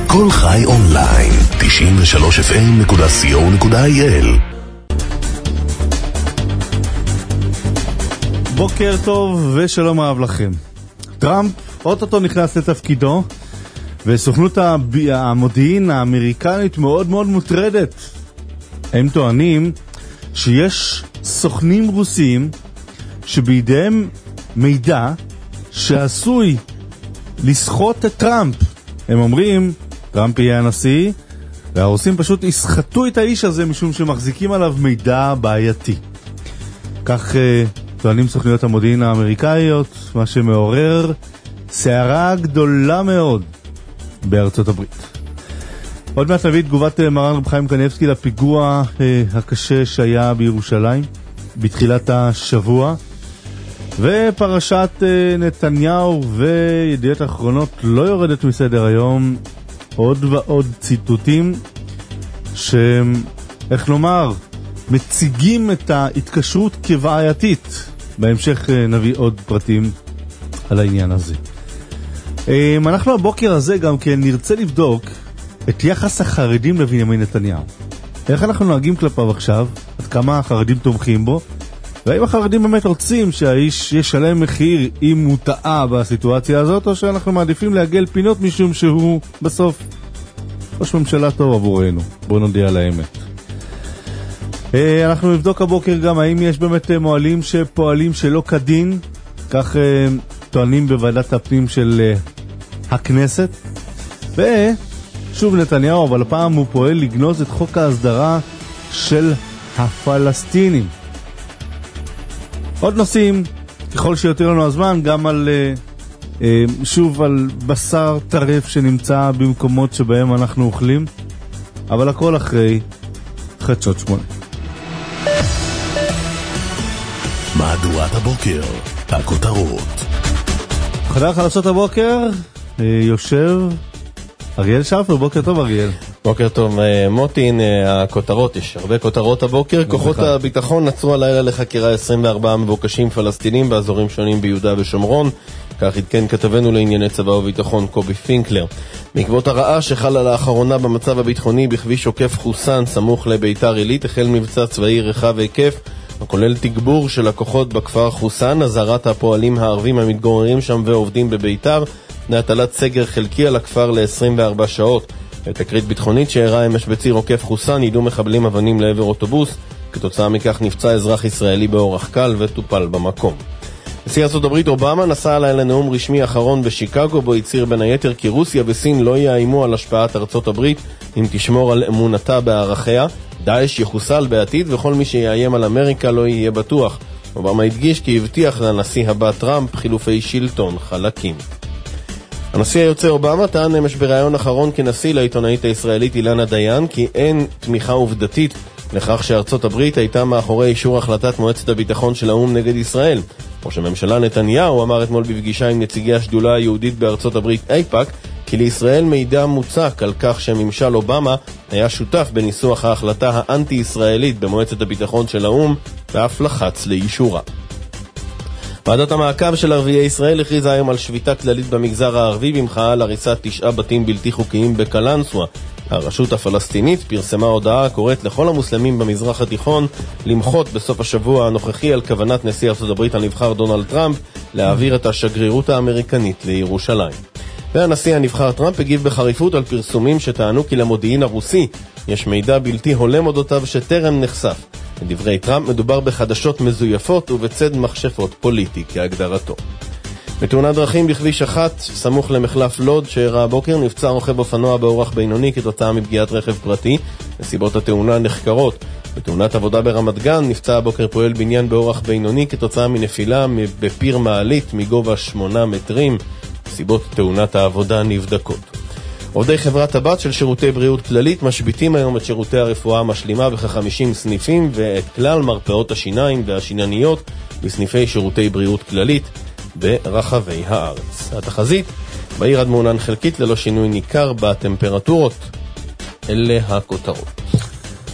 כל חי אונליין, 93fm.co.il. בוקר טוב ושלום אהב לכם. טראמפ אוטוטו נכנס לתפקידו, וסוכנות המודיעין האמריקנית מאוד מאוד מוטרדת. הם טוענים שיש סוכנים רוסיים שבידיהם מידע שעשוי לסחוט את טראמפ. הם אומרים, טראמפ יהיה הנשיא, והרוסים פשוט יסחטו את האיש הזה משום שמחזיקים עליו מידע בעייתי. כך טוענים סוכניות המודיעין האמריקאיות, מה שמעורר סערה גדולה מאוד בארצות הברית. עוד מעט נביא תגובת מרן רב חיים קניבסקי לפיגוע הקשה שהיה בירושלים בתחילת השבוע, ופרשת נתניהו וידיעות אחרונות לא יורדת מסדר היום. עוד ועוד ציטוטים איך לומר, מציגים את ההתקשרות כבעייתית. בהמשך נביא עוד פרטים על העניין הזה. אנחנו הבוקר הזה גם כן נרצה לבדוק את יחס החרדים לבנימין נתניהו. איך אנחנו נוהגים כלפיו עכשיו, עד כמה החרדים תומכים בו, והאם החרדים באמת רוצים שהאיש ישלם מחיר אם הוא טעה בסיטואציה הזאת, או שאנחנו מעדיפים להגל פינות משום שהוא בסוף ראש ממשלה טוב עבורנו. בואו נודיע על האמת. אנחנו נבדוק הבוקר גם האם יש באמת מועלים שפועלים שלא כדין, כך טוענים בוועדת הפנים של הכנסת. ושוב נתניהו, אבל הפעם הוא פועל לגנוז את חוק ההסדרה של הפלסטינים. עוד נושאים, ככל שיותר לנו הזמן, גם על שוב על בשר טרף שנמצא במקומות שבהם אנחנו אוכלים, אבל הכל אחרי חדשות 8. מהדורת הבוקר, הכותרות. חדר חדשות הבוקר יושב אריאל שפר. בוקר טוב אריאל. בוקר טוב מוטין. הכותרות, יש הרבה כותרות הבוקר. כוחות הביטחון נצרו הלילה לחקירה 24 מבוקשים פלסטינים באזורים שונים ביהודה ושומרון, כך עדכן כתבנו לענייני צבא וביטחון קובי פינקלר. בעקבות הרעש שחלה לאחרונה במצב הביטחוני בכביש עוקף חוסן סמוך לביתר עילית, החל מבצע צבאי רחב היקף הכולל תגבור של הכוחות בכפר חוסן, הזהרת הפועלים הערבים המתגוררים שם ועובדים בביתר, להטלת סגר חלקי על הכפר ל-24 שעות. בתקרית ביטחונית שאירעה אמש בציר עוקף חוסן, יידו מחבלים אבנים לעבר אוטובוס, כתוצאה מכך נפצע אזרח ישראלי באורח קל וטופל במקום. נשיא ארצות הברית אובמה נסע עליי לנאום רשמי אחרון בשיקגו, בו הצהיר בין היתר כי רוסיה וסין לא יאיימו על השפעת ארצות הברית אם תשמור על אמונתה בערכיה. דאעש יחוסל בעתיד וכל מי שיאיים על אמריקה לא יהיה בטוח. אובמה הדגיש כי הבטיח לנשיא הבא טראמפ חילופי שלטון חלקים. הנשיא היוצא אובמה טען אמש בראיון אחרון כנשיא לעיתונאית הישראלית אילנה דיין כי אין תמיכה עובדתית לכך שארצות הברית הייתה מאחורי אישור החלטת מועצת הביטחון של האו"ם נגד ישראל. ראש הממשלה נתניהו אמר אתמול בפגישה עם נציגי השדולה היהודית בארצות הברית איפאק כי לישראל מידע מוצק על כך שממשל אובמה היה שותף בניסוח ההחלטה האנטי-ישראלית במועצת הביטחון של האו"ם ואף לחץ לאישורה. ועדת המעקב של ערביי ישראל הכריזה היום על שביתה כללית במגזר הערבי במחאה על הריסת 9 בתים בלתי חוקיים בקלנסווה. הרשות הפלסטינית פרסמה הודעה הקוראת לכל המוסלמים במזרח התיכון למחות בסוף השבוע הנוכחי על כוונת נשיא ארצות הברית הנבחר דונלד טראמפ להעביר את השגרירות האמריקנית לירושלים. והנשיא הנבחר טראמפ הגיב בחריפות על פרסומים שטענו כי למודיעין הרוסי יש מידע בלתי הולם אודותיו שטרם נחשף. לדברי טראמפ מדובר בחדשות מזויפות ובצד מכשפות פוליטי כהגדרתו. בתאונת דרכים בכביש 1 סמוך למחלף לוד שאירע הבוקר נפצע רוכב אופנוע באורח בינוני כתוצאה מפגיעת רכב פרטי. נסיבות התאונה נחקרות. בתאונת עבודה ברמת גן נפצע הבוקר פועל בניין באורח בינוני כתוצאה מנפילה בפיר מעלית מגובה 8 מטרים. סיבות תאונת העבודה נבדקות. עובדי חברת הבת של שירותי בריאות כללית משביתים היום את שירותי הרפואה המשלימה בכ-50 סניפים ואת כלל מרפאות השיניים והשינניות בסניפי שירותי בריאות כללית ברחבי הארץ. התחזית, בעיר עד מעונן חלקית ללא שינוי ניכר בטמפרטורות. אלה הכותרות.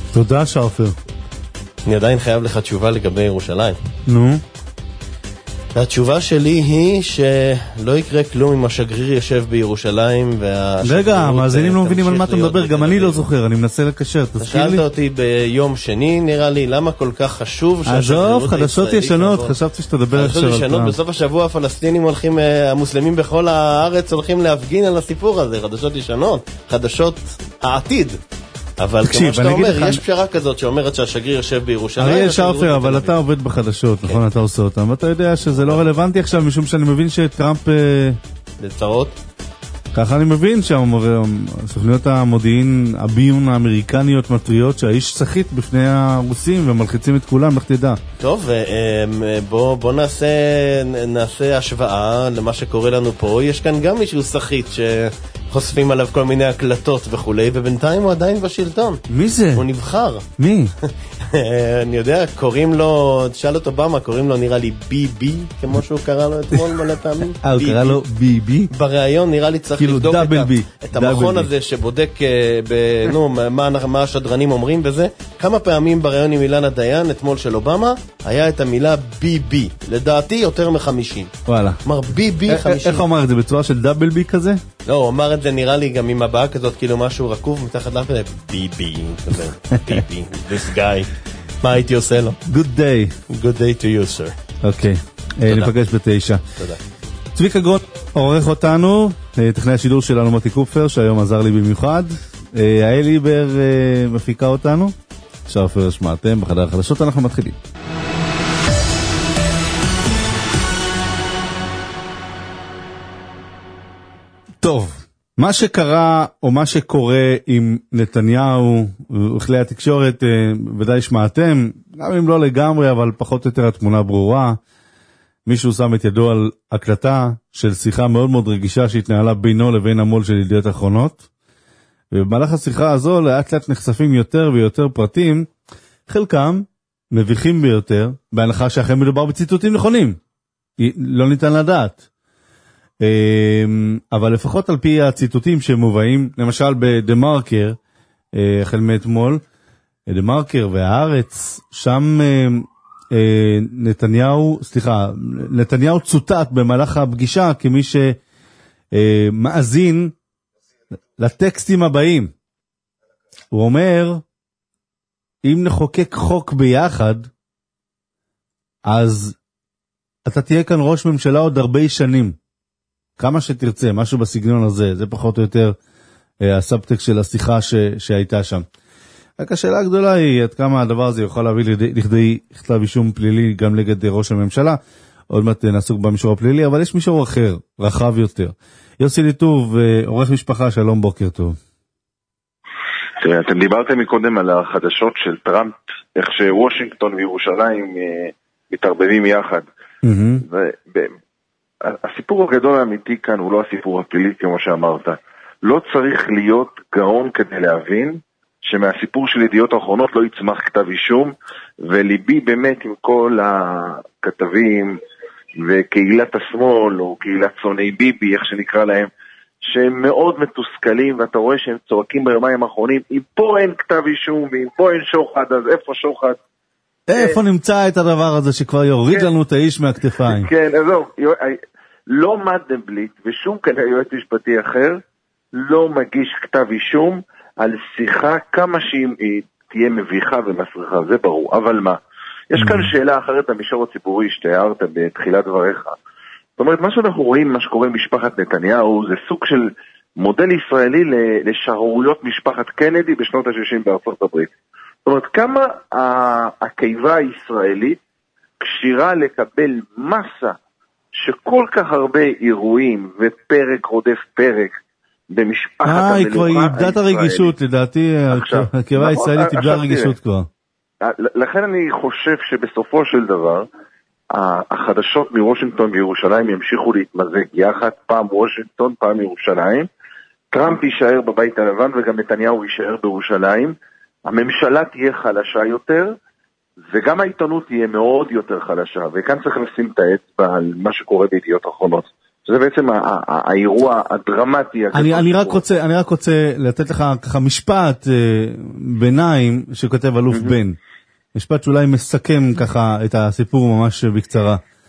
תודה שרפר. אני עדיין חייב לך תשובה לגבי ירושלים. נו? התשובה שלי היא שלא יקרה כלום אם השגריר יושב בירושלים רגע, המאזינים לא מבינים על מה אתה מדבר, גם אני לא זוכר, אני מנסה לקשר, תזכיר לי. שאלת אותי ביום שני, נראה לי, למה כל כך חשוב עזוב, חדשות ישנות, חשבתי שאתה דבר עכשיו על טראמפ. בסוף השבוע הפלסטינים הולכים, המוסלמים בכל הארץ הולכים להפגין על הסיפור הזה, חדשות ישנות, חדשות העתיד. אבל כמו שאתה אומר, יש פשרה כזאת שאומרת שהשגריר יושב בירושלים. אריאל שרפר, אבל אתה עובד בחדשות, נכון? אתה עושה אותם, ואתה יודע שזה לא רלוונטי עכשיו, משום שאני מבין שטראמפ... לצרות? ככה אני מבין שסוכניות המודיעין, הביון האמריקניות מטריות שהאיש שחית בפני הרוסים ומלחיצים את כולם, לך תדע. טוב, בוא נעשה השוואה למה שקורה לנו פה. יש כאן גם מישהו שחית שחושפים עליו כל מיני הקלטות וכולי, ובינתיים הוא עדיין בשלטון. מי זה? הוא נבחר. מי? אני יודע, קוראים לו, תשאל את אובמה, קוראים לו נראה לי ביבי, כמו שהוא קרא לו אתמול מלא פעמים. הוא קרא לו ביבי? בריאיון נראה לי צריך לבדוק את המכון הזה שבודק מה השדרנים אומרים וזה. כמה פעמים בריאיון עם אילנה דיין, אתמול של אובמה, היה את המילה ביבי. לדעתי יותר מ-50. וואלה. אמר ביבי 50. איך הוא אמר את זה? בצורה של דאבל בי כזה? לא, הוא אמר את זה נראה לי גם עם הבאה כזאת, כאילו משהו רקוב מתחת לאף, ביבי, ביבי, this guy. מה הייתי עושה לו? Good day. Good day to you, sir. אוקיי, ניפגש ב9. תודה. צביקה גרון עורך אותנו, טכנאי השידור שלנו מוטי קופפר, שהיום עזר לי במיוחד. האל איבר מפיקה אותנו. שרפר שמעתם, בחדר החדשות אנחנו מתחילים. טוב, מה שקרה או מה שקורה עם נתניהו וכלי התקשורת ודאי שמעתם, גם אם לא לגמרי אבל פחות או יותר התמונה ברורה. מישהו שם את ידו על הקלטה של שיחה מאוד מאוד רגישה שהתנהלה בינו לבין המול של ידיעות אחרונות, ובמהלך השיחה הזו לאט לאט נחשפים יותר ויותר פרטים, חלקם מביכים ביותר, בהנחה שאכן מדובר בציטוטים נכונים, לא ניתן לדעת. אבל לפחות על פי הציטוטים שמובאים, למשל בדה-מרקר, החל מאתמול, דה-מרקר והארץ, שם נתניהו צוטט במהלך הפגישה כמי שמאזין לטקסטים הבאים. הוא אומר, אם נחוקק חוק ביחד, אז אתה תהיה כאן ראש ממשלה עוד הרבה שנים. כמה שתרצה, משהו בסגנון הזה, זה פחות או יותר הסאבטקסט של השיחה שהייתה שם. רק השאלה הגדולה היא עד כמה הדבר הזה יכול להביא לכדי כתב אישום פלילי גם נגד ראש הממשלה, עוד מעט נעסוק במישור הפלילי, אבל יש מישור אחר, רחב יותר. יוסי ליטוב, עורך משפחה, שלום, בוקר טוב. תראה, אתם דיברתם מקודם על החדשות של טראמפ, איך שוושינגטון וירושלים מתערבבים יחד. הסיפור הגדול האמיתי כאן הוא לא הסיפור הפלילי כמו שאמרת. לא צריך להיות גאון כדי להבין שמהסיפור של ידיעות האחרונות לא יצמח כתב אישום, וליבי באמת עם כל הכתבים וקהילת השמאל או קהילת שונאי ביבי, איך שנקרא להם, שהם מאוד מתוסכלים, ואתה רואה שהם צועקים ביומיים האחרונים, אם פה אין כתב אישום ואם פה אין שוחד, אז איפה שוחד? איפה נמצא את הדבר הזה שכבר יוריד לנו את האיש מהכתפיים? כן, אז לא מנדלבליט ושום כאן יועץ משפטי אחר לא מגיש כתב אישום על שיחה כמה שהיא תהיה מביכה ומסריחה, זה ברור. אבל מה? יש כאן שאלה אחרת במישור הציבורי שתיארת בתחילת דבריך. זאת אומרת, מה שאנחנו רואים, מה שקורה עם משפחת נתניהו, זה סוג של מודל ישראלי לשערוריות משפחת קנדי בשנות ה-60 בארצות הברית. זאת אומרת, כמה הקיבה הישראלית קשירה לקבל מסה שכל כך הרבה אירועים ופרק רודף פרק במשפחת המלוכה הישראלית. היא כבר איבדה את הרגישות, לדעתי, הקיבה הישראלית איבדה הרגישות כבר. לכן אני חושב שבסופו של דבר, החדשות מוושינגטון וירושלים ימשיכו להתמזג יחד, פעם וושינגטון, פעם ירושלים. טראמפ יישאר בבית הלבן וגם נתניהו יישאר בירושלים. הממשלה תהיה חלשה יותר, וגם העיתונות תהיה מאוד יותר חלשה, וכאן צריך לשים את האצבע על מה שקורה בידיעות אחרונות. זה בעצם האירוע הדרמטי. אני רק רוצה לתת לך ככה משפט ביניים שכותב אלוף בן. משפט שאולי מסכם ככה את הסיפור ממש בקצרה.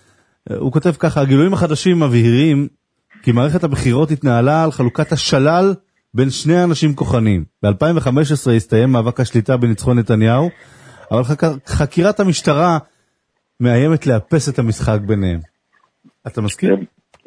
הוא כותב ככה, הגילויים החדשים מבהירים כי מערכת הבחירות התנהלה על חלוקת השלל בין שני אנשים כוחנים. ב-2015 הסתיים מאבק השליטה בניצחון נתניהו, אבל חקירת המשטרה מאיימת לאפס את המשחק ביניהם. אתה מסכים?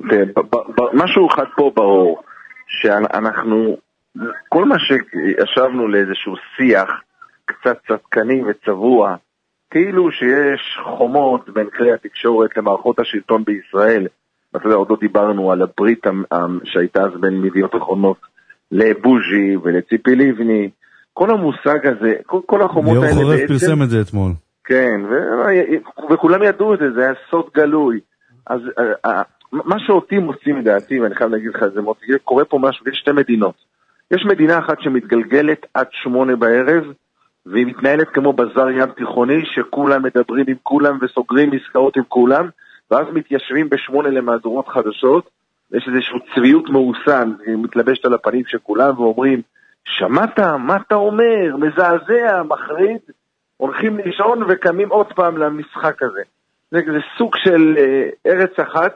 משהו אחד פה ברור, שאנחנו, כל מה שישבנו לאיזשהו שיח קצת צדקני וצבוע, כאילו שיש חומות בין כלי התקשורת למערכות השלטון בישראל, ואתה יודע, עוד לא דיברנו על הברית שהייתה אז בין מדיעות אחרונות לבוז'י ולציפי לבני, כל המושג הזה, כל החומות האלה בעצם... ליאור חורף פרסם את זה אתמול. כן, וכולם ידעו את זה, זה היה סוד גלוי. אז מה שאותי מוציא מדעתי, ואני חייב להגיד לך את זה, קורה פה משהו, יש שתי מדינות. יש מדינה אחת שמתגלגלת עד 8 בערב, והיא מתנהלת כמו בזר ים תיכוני, שכולם מדברים עם כולם וסוגרים עסקאות עם כולם, ואז מתיישבים ב8 למהדורות חדשות, יש איזושהי צביעות מאוסן, היא מתלבשת על הפנים של כולם, ואומרים, שמעת? מה אתה אומר? מזעזע, מחריד, הולכים לישון וקמים עוד פעם למשחק הזה. זה סוג של ארץ אחת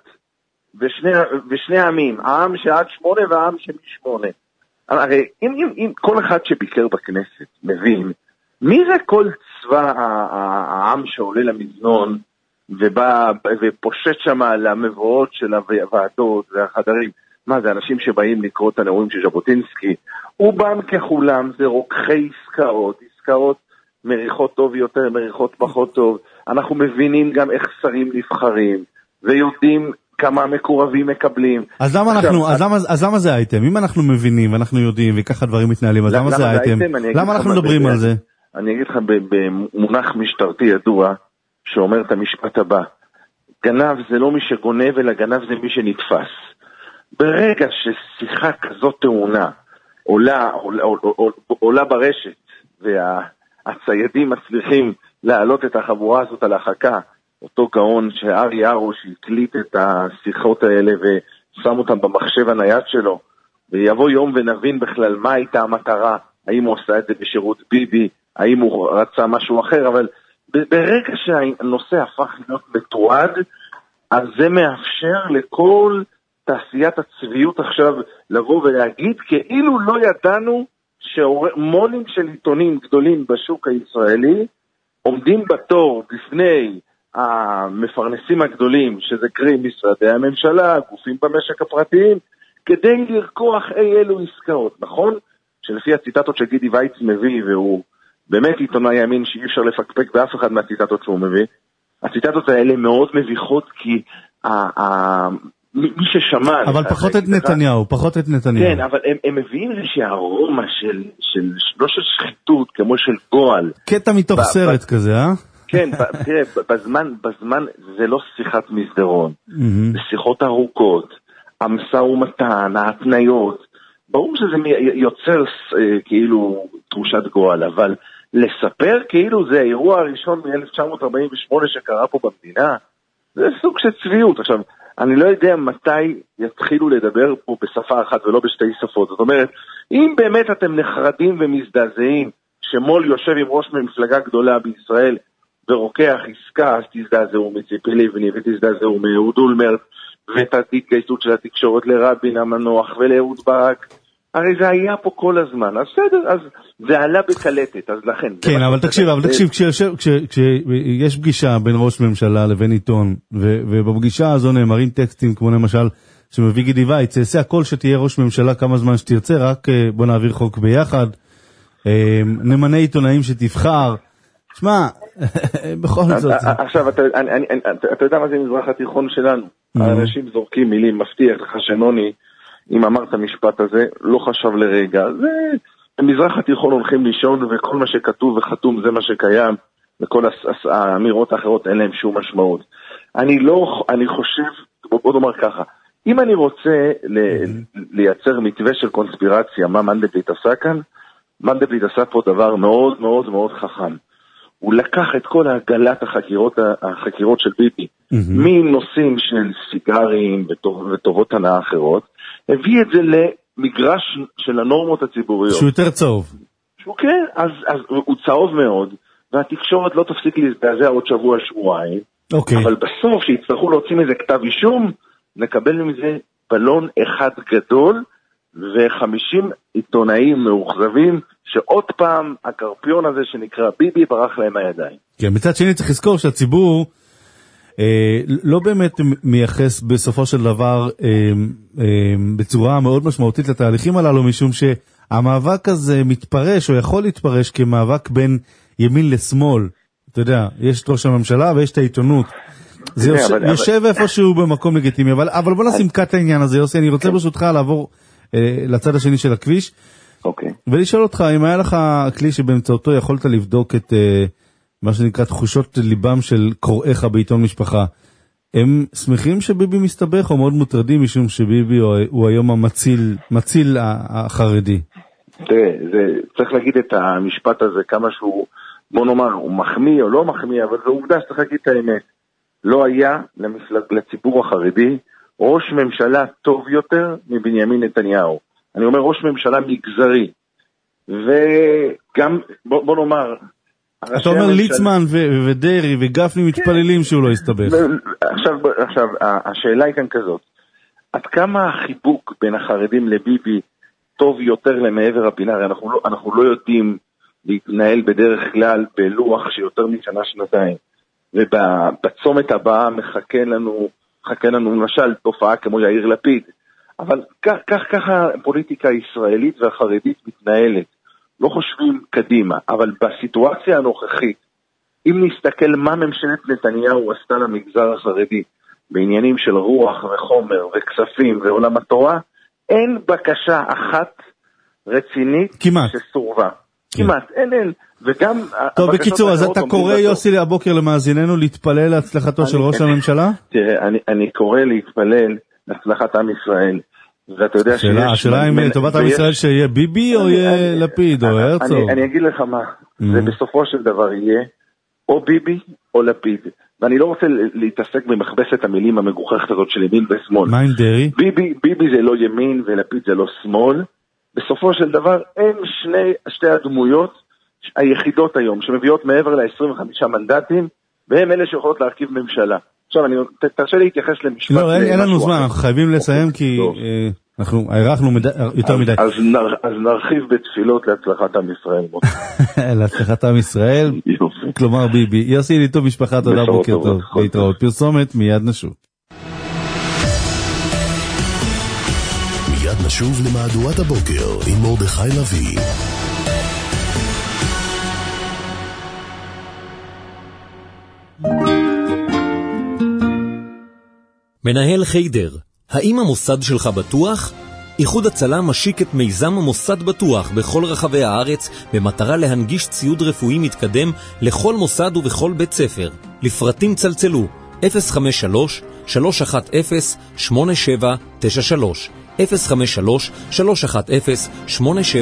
ושני העמים, העם שעד 8 והעם שב8. הרי אם כל אחד שביקר בכנסת מבין, מי זה כל צבא העם שעולה למזנון ובא ופושט שם על המבואות של הוועדות והחדרים? מה זה, אנשים שבאים לקרוא את הנאומים של ז'בוטינסקי? רובם ככולם זה רוקחי עסקאות מריחות טוב יותר, מריחות פחות טוב. אנחנו מבינים גם איך שרים נבחרים, ויודעים כמה מקורבים מקבלים. אז למה זה אייטם? אם אנחנו מבינים ואנחנו יודעים וככה דברים מתנהלים, אז למה זה אייטם? למה אנחנו מדברים על זה? אני אגיד לך במונח משטרתי ידוע, שאומר את המשפט הבא, גנב זה לא מי שגונב, אלא גנב זה מי שנתפס. ברגע ששיחה כזאת טעונה עולה ברשת, והציידים מצליחים להעלות את החבורה הזאת על החכה, אותו גאון שארי ארוש הקליט את השיחות האלה ושם אותם במחשב הנייד שלו, ויבוא יום ונבין בכלל מה הייתה המטרה, האם הוא עושה את זה בשירות ביבי, האם הוא רצה משהו אחר, אבל ברגע שהנושא הפך להיות מתועד, אז זה מאפשר לכל תעשיית הצביעות עכשיו לבוא ולהגיד כאילו לא ידענו שמונים של עיתונים גדולים בשוק הישראלי עומדים בתור בפני המפרנסים הגדולים, שזה קרי משרדי הממשלה, גופים במשק הפרטיים, כדי לרקוח אי אלו עסקאות, נכון? שלפי הציטטות שגידי וייץ מביא, והוא באמת עיתונאי ימין שאי אפשר לפקפק באף אחד מהציטטות שהוא מביא, הציטטות האלה מאוד מביכות, כי מי ששמע... אבל פחות את נתניהו, פחות את נתניהו. כן, אבל הם מביאים איזושהי ארומה לא של שחיתות, כמו של גועל. קטע מתוך סרט כזה, אה? כן, תראה, בזמן זה לא שיחת מסדרון, זה שיחות ארוכות, המשא ומתן, ההתניות, ברור שזה יוצר כאילו תחושת גועל, אבל לספר כאילו זה האירוע הראשון מ-1948 שקרה פה במדינה, זה סוג של צביעות. עכשיו, אני לא יודע מתי יתחילו לדבר פה בשפה אחת ולא בשתי שפות. זאת אומרת, אם באמת אתם נחרדים ומזדעזעים שמול יושב עם ראש ממפלגה גדולה בישראל ורוקח עסקה, אז תזדעזעו מציפי לבני ותזדעזעו מאהוד אולמרט ואת ההתגייסות של התקשורת לרבין המנוח ולאהוד ברק. הרי זה היה פה כל הזמן, אז בסדר, אז זה עלה בקלטת, אז לכן. כן, אבל תקשיב, כשיש פגישה בין ראש ממשלה לבין עיתון, ובפגישה הזו נאמרים טקסטים, כמו למשל, שמביא גידי וייץ, יעשה הכל שתהיה ראש ממשלה כמה זמן שתרצה, רק בוא נעביר חוק ביחד, נמנה עיתונאים שתבחר, שמע, בכל זאת. עכשיו, אתה יודע מה זה מזרח התיכון שלנו? האנשים זורקים מילים, מבטיח לך שנוני, אם אמרת המשפט הזה, לא חשב לרגע. זה, במזרח התיכון הולכים לישון, וכל מה שכתוב וחתום זה מה שקיים, וכל האמירות האחרות אין להם שום משמעות. אני חושב, בוא נאמר ככה, אם אני רוצה לייצר מתווה של קונספירציה, מה מנדלבליט עשה כאן? מנדלבליט עשה פה דבר מאוד מאוד מאוד חכם. הוא לקח את כל הגלת החקירות של ביבי, מנושאים של סיגרים וטובות הנאה אחרות, הביא את זה למגרש של הנורמות הציבוריות. שהוא יותר צהוב. כן, אז הוא צהוב מאוד, והתקשורת לא תפסיק להזדעזע עוד שבוע-שבועיים, אוקיי. אבל בסוף שיצטרכו להוציא מזה כתב אישום, נקבל מזה בלון אחד גדול, ו50 עיתונאים מאוכזבים, שעוד פעם הקרפיון הזה שנקרא ביבי ברח להם הידיים. כן, מצד שני צריך לזכור שהציבור לא באמת מייחס בסופו של דבר בצורה מאוד משמעותית לתהליכים הללו, משום שהמאבק הזה מתפרש או יכול להתפרש כמאבק בין ימין לשמאל. אתה יודע, יש את ראש הממשלה ויש את העיתונות. זה יושב איפשהו במקום לגיטימי, אבל בוא נשים קט העניין הזה, יוסי, אני רוצה ברשותך לעבור לצד השני של הכביש, ולשאול אותך, אם היה לך כלי שבאמצעותו יכולת לבדוק את מה שנקרא תחושות ליבם של קוראיך בעיתון משפחה, הם שמחים שביבי מסתבך או מאוד מוטרדים משום שביבי הוא היום המציל החרדי? תראה, צריך להגיד את המשפט הזה כמה שהוא, בוא נאמר, הוא מחמיא או לא מחמיא, אבל זו עובדה שצריך להגיד את האמת. לא היה לציבור החרדי ראש ממשלה טוב יותר מבנימין נתניהו. אני אומר ראש ממשלה מגזרי. וגם, בוא נאמר, אתה אומר ליצמן ודרי וגפני מתפללים שהוא לא יסתבך. עכשיו, השאלה היא כאן כזאת. עד כמה החיבוק בין החרדים לביבי טוב יותר למעבר הפינה? אנחנו לא יודעים להתנהל בדרך כלל בלוח שיותר משנה שנתיים. ובצומת הבאה מחכה לנו למשל תופעה כמו יאיר לפיד. אבל ככה הפוליטיקה הישראלית והחרדית מתנהלת. לא חושבים קדימה, אבל בסיטואציה הנוכחית, אם נסתכל מה ממשלת נתניהו עשתה למגזר החרדי, בעניינים של רוח וחומר וכספים ועולם התורה, אין בקשה אחת רצינית שסורבה. כמעט, אין. וגם... טוב, בקיצור, אז אתה קורא, יוסי, הבוקר למאזיננו להתפלל להצלחתו של ראש הממשלה? תראה, אני קורא להתפלל להצלחת עם ישראל. ואתה יודע שיש... השאלה אם טובת עם ישראל שיהיה ביבי או יהיה לפיד או הרצוג? אני אגיד לך מה, זה בסופו של דבר יהיה או ביבי או לפיד. ואני לא רוצה להתעסק במכבסת המילים המגוחכת הזאת של ימין ושמאל. מה עם דרי? ביבי זה לא ימין ולפיד זה לא שמאל. בסופו של דבר הם שתי הדמויות היחידות היום שמביאות מעבר ל-25 מנדטים, והם אלה שיכולות להרכיב ממשלה. עכשיו, תרשה לי להתייחס למשפט. לא, אין לנו זמן, אנחנו חייבים לסיים כי אנחנו הערכנו יותר מדי. אז נרחיב בתפילות להצלחת עם ישראל. להצלחת עם ישראל, כלומר ביבי. יוסי ליטוב משפחה, תודה, בוקר טוב. להתראות. פרסומת, מיד נשוב. מיד נשוב למהדורת הבוקר עם מרדכי לוי. מנהל חיידר, האם המוסד שלך בטוח? איחוד הצלה משיק את מיזם המוסד בטוח בכל רחבי הארץ במטרה להנגיש ציוד רפואי מתקדם לכל מוסד ובכל בית ספר. לפרטים צלצלו 053-310-8793 053-310-8793.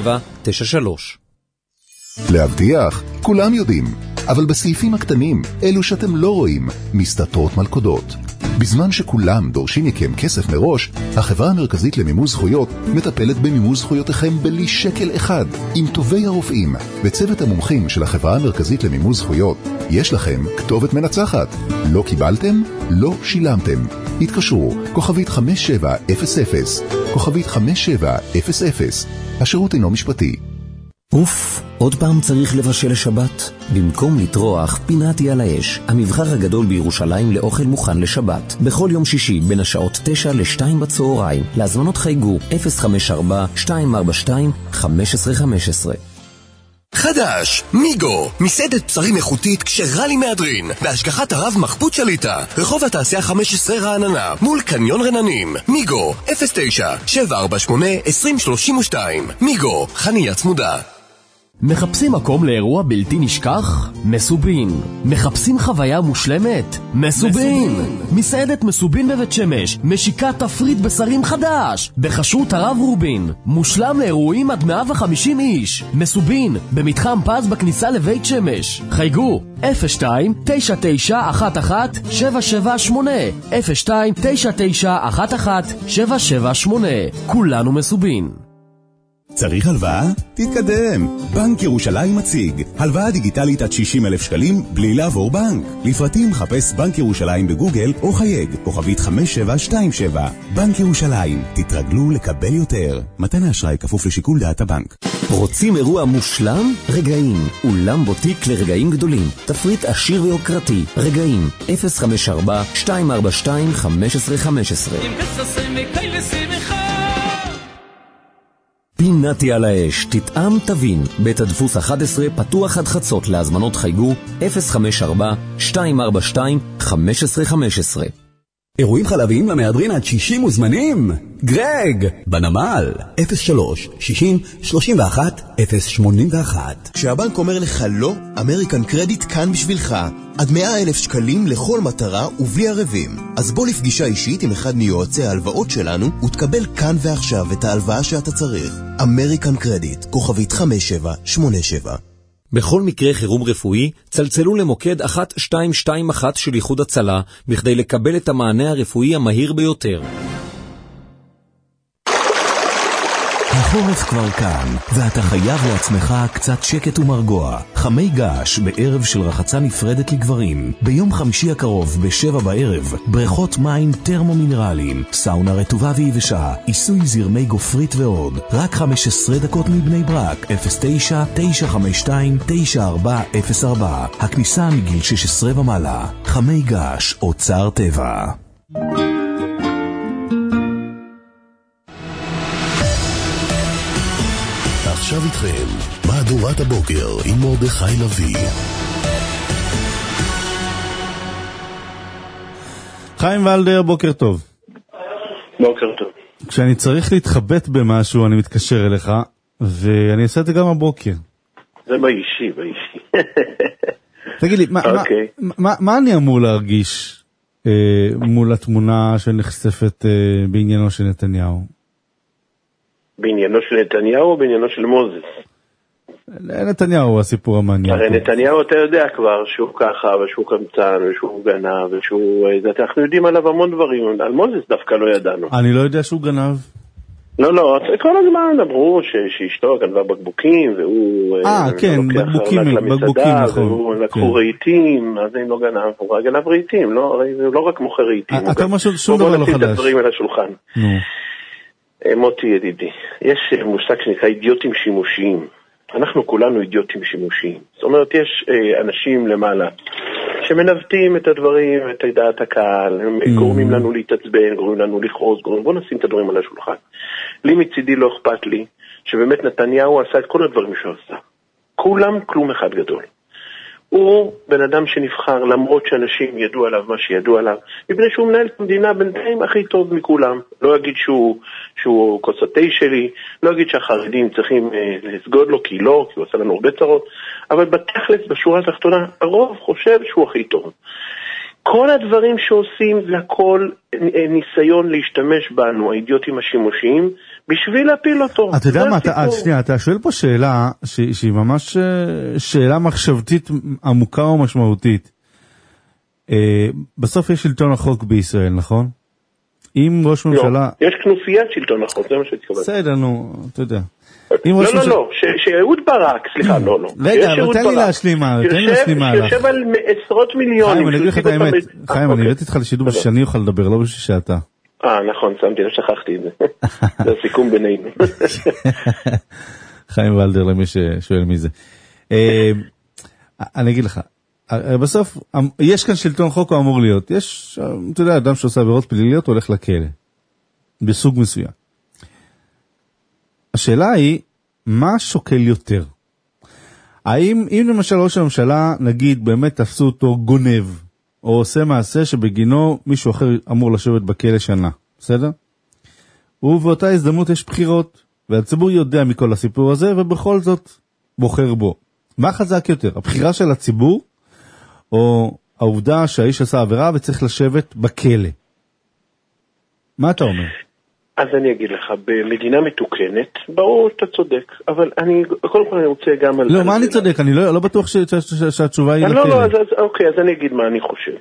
להבטיח, כולם יודעים, אבל בסעיפים הקטנים, אלו שאתם לא רואים, מסתתרות מלכודות. בזמן שכולם דורשים מכם כסף מראש, החברה המרכזית למימוש זכויות מטפלת במימוש זכויותיכם בלי שקל אחד. עם טובי הרופאים וצוות המומחים של החברה המרכזית למימוש זכויות, יש לכם כתובת מנצחת. לא קיבלתם? לא שילמתם. התקשרו, כוכבית 5700, כוכבית 5700. השירות אינו משפטי. אוף, עוד פעם צריך לבשל לשבת? במקום לטרוח, פינת על האש, המבחר הגדול בירושלים לאוכל מוכן לשבת. בכל יום שישי בין השעות 9 ל-2 בצהריים. להזמנות חייגו 054-242-1515. חדש, מיגו, מסעדת בשרים איכותית כשרה לי מהדרין, בהשגחת הרב מחפות שליטה, רחוב התעשייה 15 רעננה, מול קניון רננים. מיגו, 09-748-2032. מיגו, חניה צמודה. מחפשים מקום לאירוע בלתי נשכח? מסובין. מחפשים חוויה מושלמת? מסובין. מסעדת מסובין בבית שמש משיקה תפריט בשרים חדש בחשות הרב רובין, מושלם לאירועים עד 150 איש. מסובין במתחם פז בכניסה לבית שמש. חייגו 02-9911-778 02-9911-778. כולנו מסובין. צריך הלוואה? תתקדם. בנק ירושלים מציג הלוואה דיגיטלית עד 60,000 שקלים בלי לעבור בנק. לפרטים חפש בנק ירושלים בגוגל או חייג כוכבית 5727. בנק ירושלים, תתרגלו לקבל יותר. מתן האשראי כפוף לשיקול דעת הבנק. רוצים אירוע מושלם? רגעים. אולם בוטיק לרגעים גדולים. תפריט עשיר ויוקרתי. רגעים. 054-242-1515. פינתי על האש, תטעם תבין. בית הדפוס 11 פתוח עד חצות. להזמנות חייגו 054-242-1515. אירועים חלביים למהדרין עד 60 מוזמנים? גרג, בנמל, 03-60-31-081. כשהבנק אומר לך לא, אמריקן קרדיט כאן בשבילך. עד 100,000 שקלים לכל מטרה ובלי ערבים. אז בוא לפגישה אישית עם אחד מיועצי ההלוואות שלנו ותקבל כאן ועכשיו את ההלוואה שאתה צריך. אמריקן קרדיט, כוכבית 5787. בכל מקרה חירום רפואי, צלצלו למוקד 1221 של איחוד הצלה, בכדי לקבל את המענה הרפואי המהיר ביותר. החורף כבר כאן, ואתה חייב לעצמך קצת שקט ומרגוע. חמי געש בערב של רחצה נפרדת לגברים. ביום חמישי הקרוב ב-7 בערב, בריכות מים טרמו-מינרליים, סאונה רטובה ויבשה, עיסוי זרמי גופרית ועוד. רק 15 דקות מבני ברק, 09-952-9404. הכניסה מגיל 16 ומעלה. חמי געש, אוצר טבע. עכשיו איתכם, מהדורת הבוקר עם מרדכי לוי. חיים ולדר, בוקר טוב. בוקר טוב. כשאני צריך להתחבט במשהו, אני מתקשר אליך, ואני אעשה את זה גם הבוקר. זה באישי. תגיד לי, מה אני אמור להרגיש מול התמונה שנחשפת בעניינו של נתניהו? בעניינו של נתניהו או בעניינו של מוזס? נתניהו הוא הסיפור המעניין. הרי נתניהו אתה יודע כבר שהוא ככה ושהוא קמצן ושהוא גנב ושהוא... אנחנו יודעים עליו המון דברים, על מוזס דווקא לא ידענו. אני לא יודע שהוא גנב. לא, כל הזמן אמרו שאשתו גנבה בקבוקים והוא... כן, בקבוקים, נכון. והוא לקחו רהיטים, אז אם לא גנב, הוא גנב רהיטים, לא רק מוכר רהיטים. אתה משהו שום דבר לא חדש. בוא נשים את הדברים על השולחן. מוטי ידידי, יש מושג שנקרא אידיוטים שימושיים. אנחנו כולנו אידיוטים שימושיים. זאת אומרת, יש אנשים למעלה שמנווטים את הדברים, את דעת הקהל, הם גורמים לנו להתעצבן, גורמים לנו לכעוס, בוא נשים את הדברים על השולחן. לי מצידי לא אכפת לי שבאמת נתניהו עשה את כל הדברים שהוא עשה. כולם כלום אחד גדול. הוא בן אדם שנבחר למרות שאנשים ידעו עליו מה שידעו עליו, מפני שהוא מנהל את המדינה בינתיים הכי טוב מכולם. לא אגיד שהוא כוסתי שלי, לא אגיד שהחרדים צריכים לסגוד לו כי הוא עושה לנו הרבה צרות, אבל בתכלס, בשורה התחתונה, הרוב חושב שהוא הכי טוב. כל הדברים שעושים זה הכל ניסיון להשתמש בנו, האידיוטים השימושיים, בשביל להפיל אותו. אתה יודע מה, אתה שואל פה שאלה שהיא ממש שאלה מחשבתית עמוקה ומשמעותית. בסוף יש שלטון החוק בישראל, נכון? אם ראש ממשלה... יש כנופיית שלטון החוק, זה מה שהתכוון. בסדר, נו, אתה יודע. לא, שאהוד ברק, סליחה, לא. רגע, אבל תן לי להשלים מהלך. שיושב על עשרות מיליונים. חיים, אני אגיד לך את האמת. חיים, אני הבאתי איתך לשידור שאני אוכל לדבר, לא בשביל שאתה. נכון, שמתי, שכחתי את זה. זה הסיכום בינינו. חיים ולדר, למי ששואל מי זה. אני אגיד לך, בסוף, יש כאן שלטון חוק, הוא אמור להיות. יש, אתה יודע, אדם שעושה עבירות פליליות, הולך לכלא. בסוג מסוים. השאלה היא, מה שוקל יותר? האם, אם למשל ראש הממשלה, נגיד, באמת תפסו אותו גונב, או עושה מעשה שבגינו מישהו אחר אמור לשבת בכלא שנה, בסדר? ובאותה הזדמנות יש בחירות, והציבור יודע מכל הסיפור הזה, ובכל זאת בוחר בו. מה חזק יותר? הבחירה של הציבור, או העובדה שהאיש עשה עבירה וצריך לשבת בכלא? מה אתה אומר? אז אני אגיד לך, במדינה מתוקנת, ברור שאתה צודק, אבל קודם כל אני רוצה גם על... לא, מה אני צודק? אני לא בטוח שהתשובה היא... לא, אוקיי, אז אני אגיד מה אני חושב.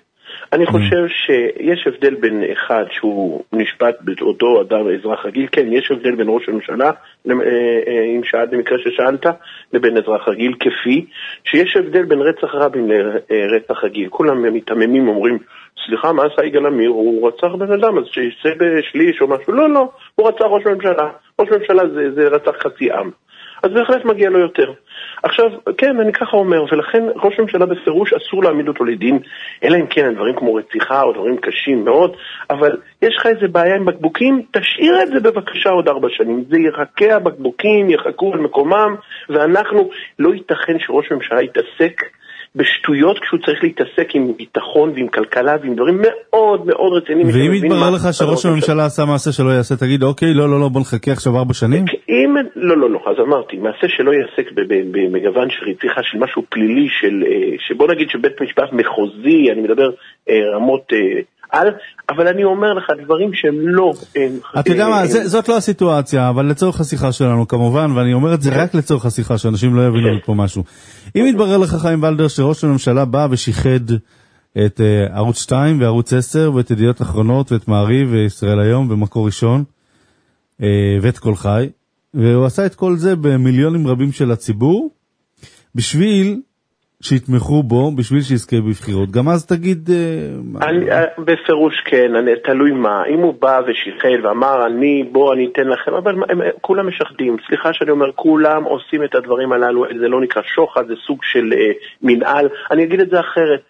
אני חושב שיש הבדל בין אחד שהוא נשפט באותו אדם אזרח רגיל, כן, יש הבדל בין ראש הממשלה, אם שאלת במקרה ששאלת, לבין אזרח רגיל, כפי שיש הבדל בין רצח רבין לרצח רגיל. כולם מתעממים אומרים, סליחה, מה עשה יגאל עמיר? הוא רצח בן אדם, אז שיצא בשליש או משהו. לא, לא, הוא רצח ראש הממשלה. ראש הממשלה זה רצח חצי עם. אז בהחלט מגיע לו יותר. עכשיו, כן, אני ככה אומר, ולכן ראש הממשלה בפירוש אסור להעמיד אותו לדין, אלא אם כן דברים כמו רציחה או דברים קשים מאוד, אבל יש לך איזה בעיה עם בקבוקים, תשאיר את זה בבקשה עוד 4 שנים. זה ירקע, בקבוקים יחכו על מקומם, ואנחנו, לא ייתכן שראש הממשלה יתעסק בשטויות כשהוא צריך להתעסק עם ביטחון ועם כלכלה ועם דברים מאוד מאוד רציניים. ואם יתברר לך שראש הממשלה עשה מעשה שלא יעשה, תגיד, אוקיי, לא, בוא נחכה עכשיו 4 שנים? לא, אז אמרתי, מעשה שלא יעסק במגוון של רציחה של משהו פלילי, שבוא נגיד שבית משפט מחוזי, אני מדבר רמות אבל אני אומר לך דברים שהם לא... אתה יודע מה, זאת לא הסיטואציה, אבל לצורך השיחה שלנו כמובן, ואני אומר את זה רק לצורך השיחה, שאנשים לא יבינו פה משהו. אם יתברר לך חיים ולדר שראש הממשלה בא ושיחד את ערוץ 2 וערוץ 10 ואת ידיעות אחרונות ואת מעריב וישראל היום ומקור ראשון ואת כל חי, והוא עשה את כל זה במיליונים רבים של הציבור, בשביל שיתמכו בו, בשביל שיזכה בבחירות. גם אז תגיד... בפירוש כן, תלוי מה. אם הוא בא ושיחד ואמר, אני אתן לכם, אבל כולם משחדים. סליחה שאני אומר, כולם עושים את הדברים הללו, זה לא נקרא שוחד, זה סוג של מנהל. אני אגיד את זה אחרת.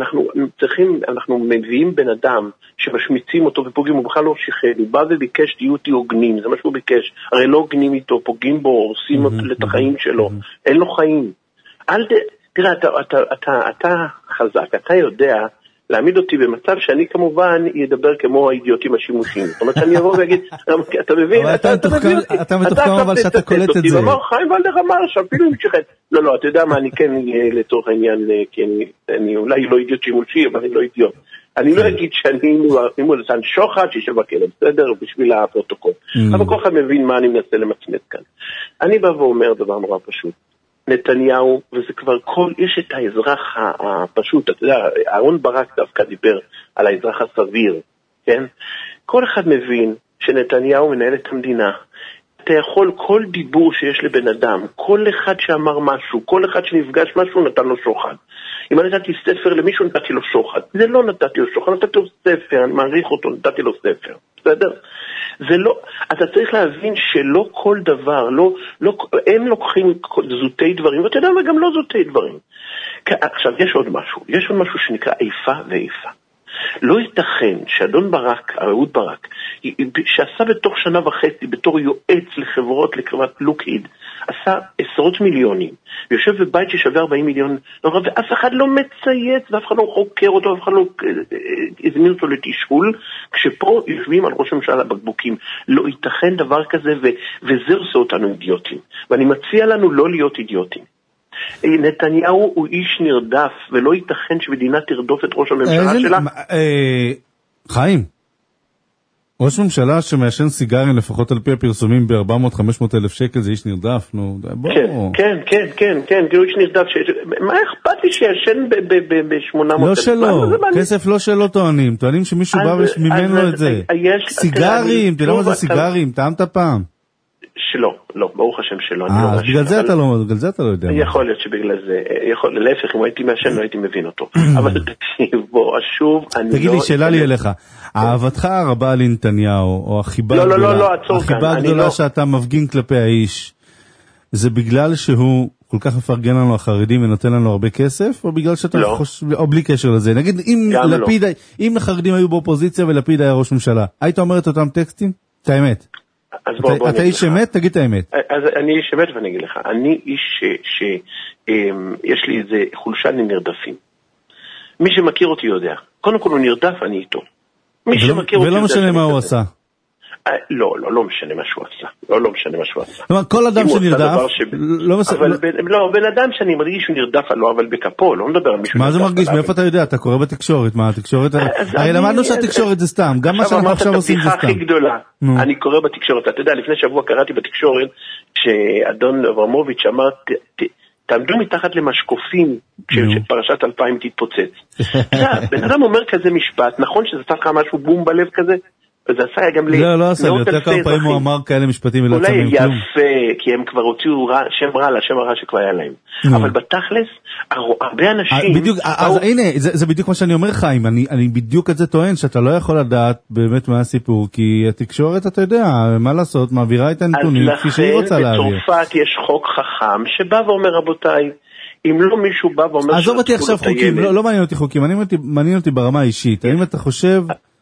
אנחנו מביאים בן אדם שמשמיצים אותו ופוגעים, הוא בכלל לא שיחד, הוא בא וביקש תהיו הוגנים, זה מה שהוא ביקש. הרי לא הוגנים איתו, פוגעים בו, הורסים את החיים שלו. אין לו חיים. תראה, אתה חזק, אתה יודע להעמיד אותי במצב שאני כמובן ידבר כמו האידיוטים השימושים. זאת אומרת, אני אבוא ויגיד, אתה מבין? אתה מתוחכם אבל שאתה קולט את זה. ואמר, חיים ולדר אמר שאפילו משחד. לא, אתה יודע מה, אני כן לצורך העניין, כי אני אולי לא אידיוט שימושי, אבל אני לא אידיוט. אני לא אגיד שאני, אם הוא נתן שוחד, שישב בכלא, בסדר, בשביל הפרוטוקול. אבל כל אחד מבין מה אני מנסה למצמץ כאן. אני בא ואומר דבר נורא פשוט. נתניהו, וזה כבר יש את האזרח הפשוט, אתה יודע, אהרון ברק דווקא דיבר על האזרח הסביר, כן? כל אחד מבין שנתניהו מנהל את המדינה. אתה יכול, כל דיבור שיש לבן אדם, כל אחד שאמר משהו, כל אחד שנפגש משהו, נתן לו שוחד. אם אני נתתי ספר למישהו, נתתי לו שוחד. זה לא נתתי לו שוחד, נתתי לו ספר, אני מעריך אותו, נתתי לו ספר. בסדר? זה לא, אתה צריך להבין שלא כל דבר, הם לוקחים זוטי דברים, ואתה יודע מה, גם לא זוטי דברים. עכשיו, יש עוד משהו שנקרא איפה ואיפה. לא ייתכן שאדון ברק, אהוד ברק, שעשה בתוך 1.5 שנה, בתור יועץ לחברות, לקרבת לוקהיד, עשה עשרות מיליונים, ויושב בבית ששווה 40 מיליון, ואף אחד לא מצייץ, ואף אחד לא חוקר אותו, אף אחד לא הזמין אותו לתשאול, כשפה יושבים על ראש הממשלה בקבוקים. לא ייתכן דבר כזה, וזה עושה אותנו אידיוטים. ואני מציע לנו לא להיות אידיוטים. נתניהו הוא איש נרדף, ולא ייתכן שמדינה תרדוף את ראש הממשלה שלה. חיים, ראש ממשלה שמעשן סיגרים לפחות על פי הפרסומים ב-400-500 אלף שקל זה איש נרדף, נו, בוא. כן, כאילו איש נרדף, מה אכפת לי שישן ב-800 לא שלו, כסף לא שלו טוענים שמישהו בא ומימן לו את זה. סיגרים, תראה מה זה סיגרים, טעמת פעם? לא, ברוך השם שלא. בגלל זה אתה לא יודע. יכול להיות שבגלל זה, להפך, אם הייתי מעשן לא הייתי מבין אותו. אבל תקשיב, בוא, שוב, אני לא... תגיד לי, שאלה לי אליך, אהבתך הרבה לנתניהו, או החיבה הגדולה שאתה מפגין כלפי האיש, זה בגלל שהוא כל כך מפרגן לנו החרדים ונותן לנו הרבה כסף, או בגלל שאתה חושב, או בלי קשר לזה? נגיד, אם החרדים היו באופוזיציה ולפיד היה ראש ממשלה, היית אומר את אותם טקסטים? את האמת. אתה איש אמת? תגיד את האמת. אז אני איש אמת ואני אגיד לך, אני איש שיש לי איזה חולשה לנרדפים. מי שמכיר אותי יודע. קודם כל הוא נרדף, אני איתו. ולא משנה מה הוא עשה. לא משנה מה שהוא עשה. לא משנה מה שהוא עשה. כל אדם שנרדף... לא, בן אדם שאני מרגיש שהוא נרדף עליו, אבל בכפו, לא מדבר על מישהו... מה זה מרגיש? מאיפה אתה יודע? אתה קורא בתקשורת. מה התקשורת? הרי למדנו שהתקשורת זה סתם. גם מה שאנחנו עכשיו עושים זה סתם. אני קורא בתקשורת. אתה יודע, לפני שבוע קראתי בתקשורת שאדון אברמוביץ' אמר, תעמדו מתחת למשקופים כשפרשת 2000 תתפוצץ. בן אדם אומר כזה משפט, נכון שזה עשה לך משהו בום בלב כזה? וזה עשה גם לא עשה לי, יותר כמה פעמים הוא אמר כאלה משפטים ולא צמם כלום. אולי יפה, כי הם כבר הוציאו שם רע לשם הרע שכבר היה להם. אבל בתכלס, הרבה אנשים... בדיוק, אז הנה, זה בדיוק מה שאני אומר חיים, אני בדיוק את זה טוען, שאתה לא יכול לדעת באמת מה הסיפור, כי התקשורת, אתה יודע, מה לעשות, מעבירה את הנתונים כפי שהיא רוצה להעביר. אז לכן, בצרפת יש חוק חכם, שבא ואומר, רבותיי, אם לא מישהו בא ואומר... עזוב אותי עכשיו חוקים, לא מעניין אותי חוקים, מעניין אותי ברמה האישית. האם אתה חושב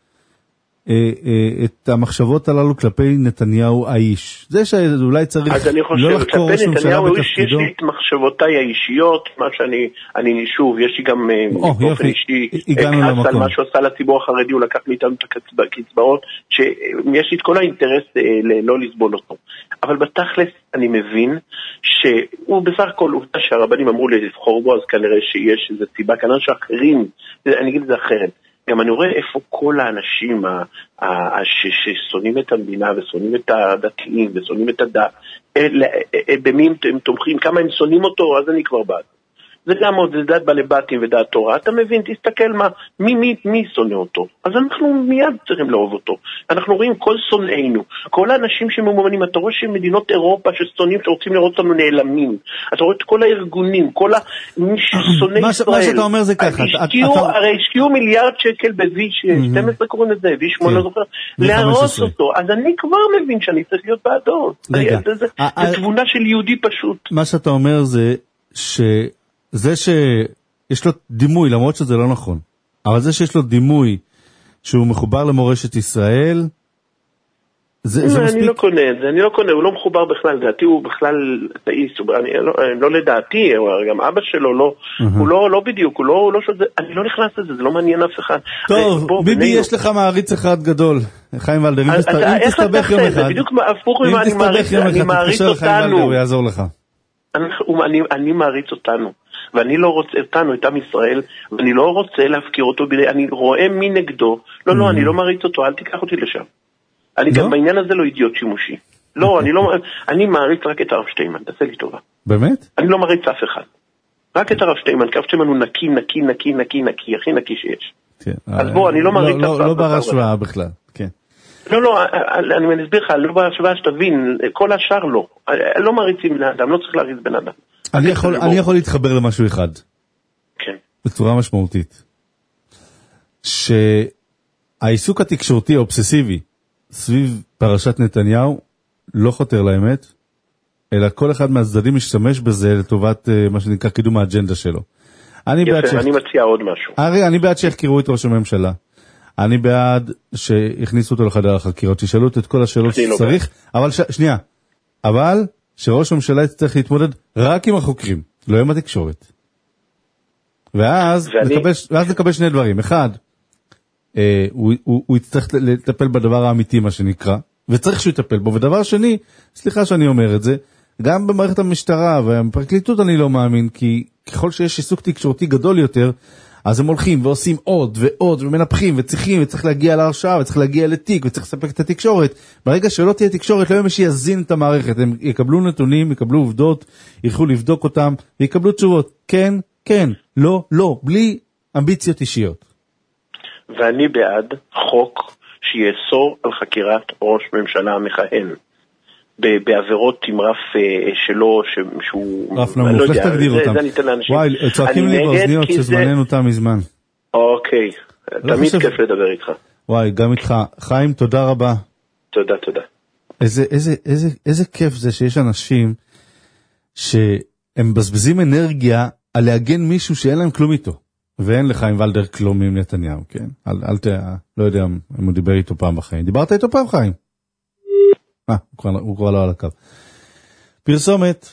את המחשבות הללו כלפי נתניהו האיש? זה שאולי צריך לא לחקור ראש ממשלה בתפקידו? יש לי את מחשבותיי האישיות, מה שאני שוב, יש לי גם באופן אישי, כעס על מה שהוא עשה לציבור החרדי, הוא לקח מאיתנו את הקצבאות, שיש לי את כל האינטרס לא לסבול אותו. אבל בתכלס אני מבין שהוא בסך הכל עובדה שהרבנים אמרו לבחור בו, אז כנראה שיש איזו סיבה, כנראה שאחרים, אני אגיד את זה אחרת, גם אני רואה איפה כל האנשים ששונאים את המדינה ושונאים את הדתיים ושונאים את הדת, במי הם תומכים, כמה הם שונאים אותו, אז אני כבר בעד. זה גם עוד, זה דת בלבטים ודעת תורה, אתה מבין, תסתכל מי שונא אותו. אז אנחנו מיד צריכים לאהוב אותו. אנחנו רואים כל שונאינו, כל האנשים שממומנים, אתה רואה שמדינות אירופה ששונאים, שרוצים לראות אותנו נעלמים. אתה רואה את כל הארגונים, כל מי ששונא ישראל. מה שאתה אומר זה ככה. הרי השקיעו מיליארד שקל ב-V12 קוראים לזה, V8 זוכר, להרוס אותו. אז אני כבר מבין שאני צריך להיות בעדו. זה תבונה של יהודי פשוט. מה שאתה אומר זה שיש לו דימוי, למרות שזה לא נכון, אבל זה שיש לו דימוי שהוא מחובר למורשת ישראל, זה מספיק? אני לא קונה את זה, הוא לא מחובר בכלל, דעתי הוא בכלל תאיס, לא לדעתי, גם אבא שלו לא בדיוק, אני לא נכנס לזה, זה לא מעניין אף אחד. טוב, ביבי יש לך מעריץ אחד גדול, חיים ולדר, אם תסתבך יום אחד, תתקשר לחיים ולדר, הוא יעזור לך. אני מעריץ אותנו, ואני לא רוצה אותנו, את עם ישראל, ואני לא רוצה להפקיר אותו, אני רואה מי נגדו, לא, אני לא מעריץ אותו, אל תיקח אותי לשם. אני גם בעניין הזה לא אידיוט שימושי. לא, אני מעריץ רק את הרב שטיימן, תעשה לי טובה. באמת? אני לא מעריץ אף אחד. רק את הרב שטיימן, כי הרב שטיימן הוא נקי, הכי נקי שיש. אז בוא, אני לא מעריץ אף אחד. לא בהשוואה בכלל, כן. לא, אני אסביר לך, לא בהשוואה שתבין, כל השאר לא. לא מעריצים בן אדם, לא צריך להריץ בן אדם. אני יכול להתחבר למשהו אחד. כן. בצורה משמעותית. שהעיסוק התקשורתי האובססיבי סביב פרשת נתניהו לא חותר לאמת, אלא כל אחד מהצדדים משתמש בזה לטובת מה שנקרא קידום האג'נדה שלו. יפה, אני מציע עוד משהו. אני בעד שיחקרו את ראש הממשלה. אני בעד שהכניסו אותו לחדר החקירות, שישאלו את כל השאלות שצריך, אבל שנייה, אבל שראש הממשלה יצטרך להתמודד רק עם החוקרים, לא עם התקשורת. ואז נקבל שני דברים. אחד, הוא יצטרך לטפל בדבר האמיתי, מה שנקרא, וצריך שהוא יטפל בו. ודבר שני, סליחה שאני אומר את זה, גם במערכת המשטרה והפרקליטות אני לא מאמין, כי ככל שיש עיסוק תקשורתי גדול יותר, אז הם הולכים ועושים עוד ועוד ומנפחים וצריך להגיע להרשעה וצריך להגיע לתיק וצריך לספק את התקשורת. ברגע שלא תהיה תקשורת לא יהיה מי שיזין את המערכת, הם יקבלו נתונים, יקבלו עובדות, ילכו לבדוק אותם ויקבלו תשובות, כן, כן, לא, לא, בלי אמביציות אישיות. ואני בעד חוק שיאסור על חקירת ראש ממשלה מכהן בעבירות עם רף שלו, שהוא... רף נמוך, איך תגדיר אותם? וואי, צועקים לי באוזניות שזמננו תם מזמן. אוקיי, תמיד כיף לדבר איתך. וואי, גם איתך. חיים, תודה רבה. תודה. איזה כיף זה שיש אנשים שהם מבזבזים אנרגיה על להגן מישהו שאין להם כלום איתו. ואין לחיים ולדר כלום עם נתניהו, כן? לא יודע אם הוא דיבר איתו פעם בחיים. דיברת איתו פעם, חיים? הוא כבר לא על הקו. פרסומת.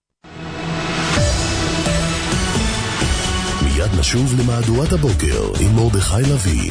מיד נשוב למהדורת הבוקר עם מרדכי לוי.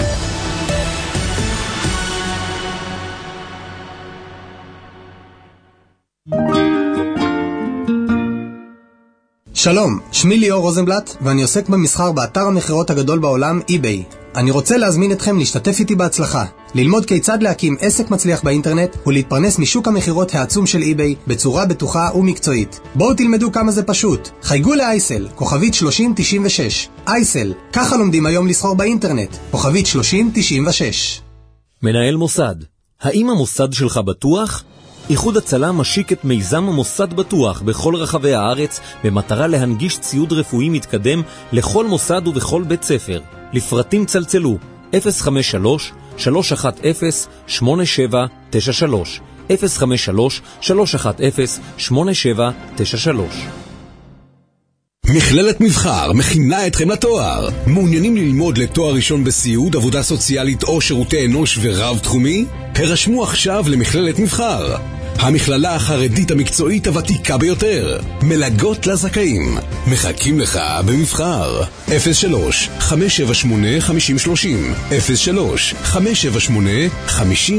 שלום, שמי ליאור רוזנבלט ואני עוסק במסחר באתר המחירות הגדול בעולם eBay. אני רוצה להזמין אתכם להשתתף איתי בהצלחה. ללמוד כיצד להקים עסק מצליח באינטרנט ולהתפרנס משוק המחירות העצום של eBay בצורה בטוחה ומקצועית. בואו תלמדו כמה זה פשוט. חייגו לאייסל, כוכבית 3096. אייסל, ככה לומדים היום לסחור באינטרנט. כוכבית 3096. מנהל מוסד, האם המוסד שלך בטוח? איחוד הצלה משיק את מיזם המוסד בטוח בכל רחבי הארץ במטרה להנגיש ציוד רפואי מתקדם לכל מוסד ובכל בית ספר. לפרטים צלצלו 053-310-8793 053-310-8793. מכללת מבחר מכינה אתכם לתואר. מעוניינים ללמוד לתואר ראשון בסיעוד, עבודה סוציאלית או שירותי אנוש ורב תחומי? הרשמו עכשיו למכללת מבחר, המכללה החרדית המקצועית הוותיקה ביותר. מלגות לזכאים מחכים לך במבחר. 03-578-5030 03-578-5030.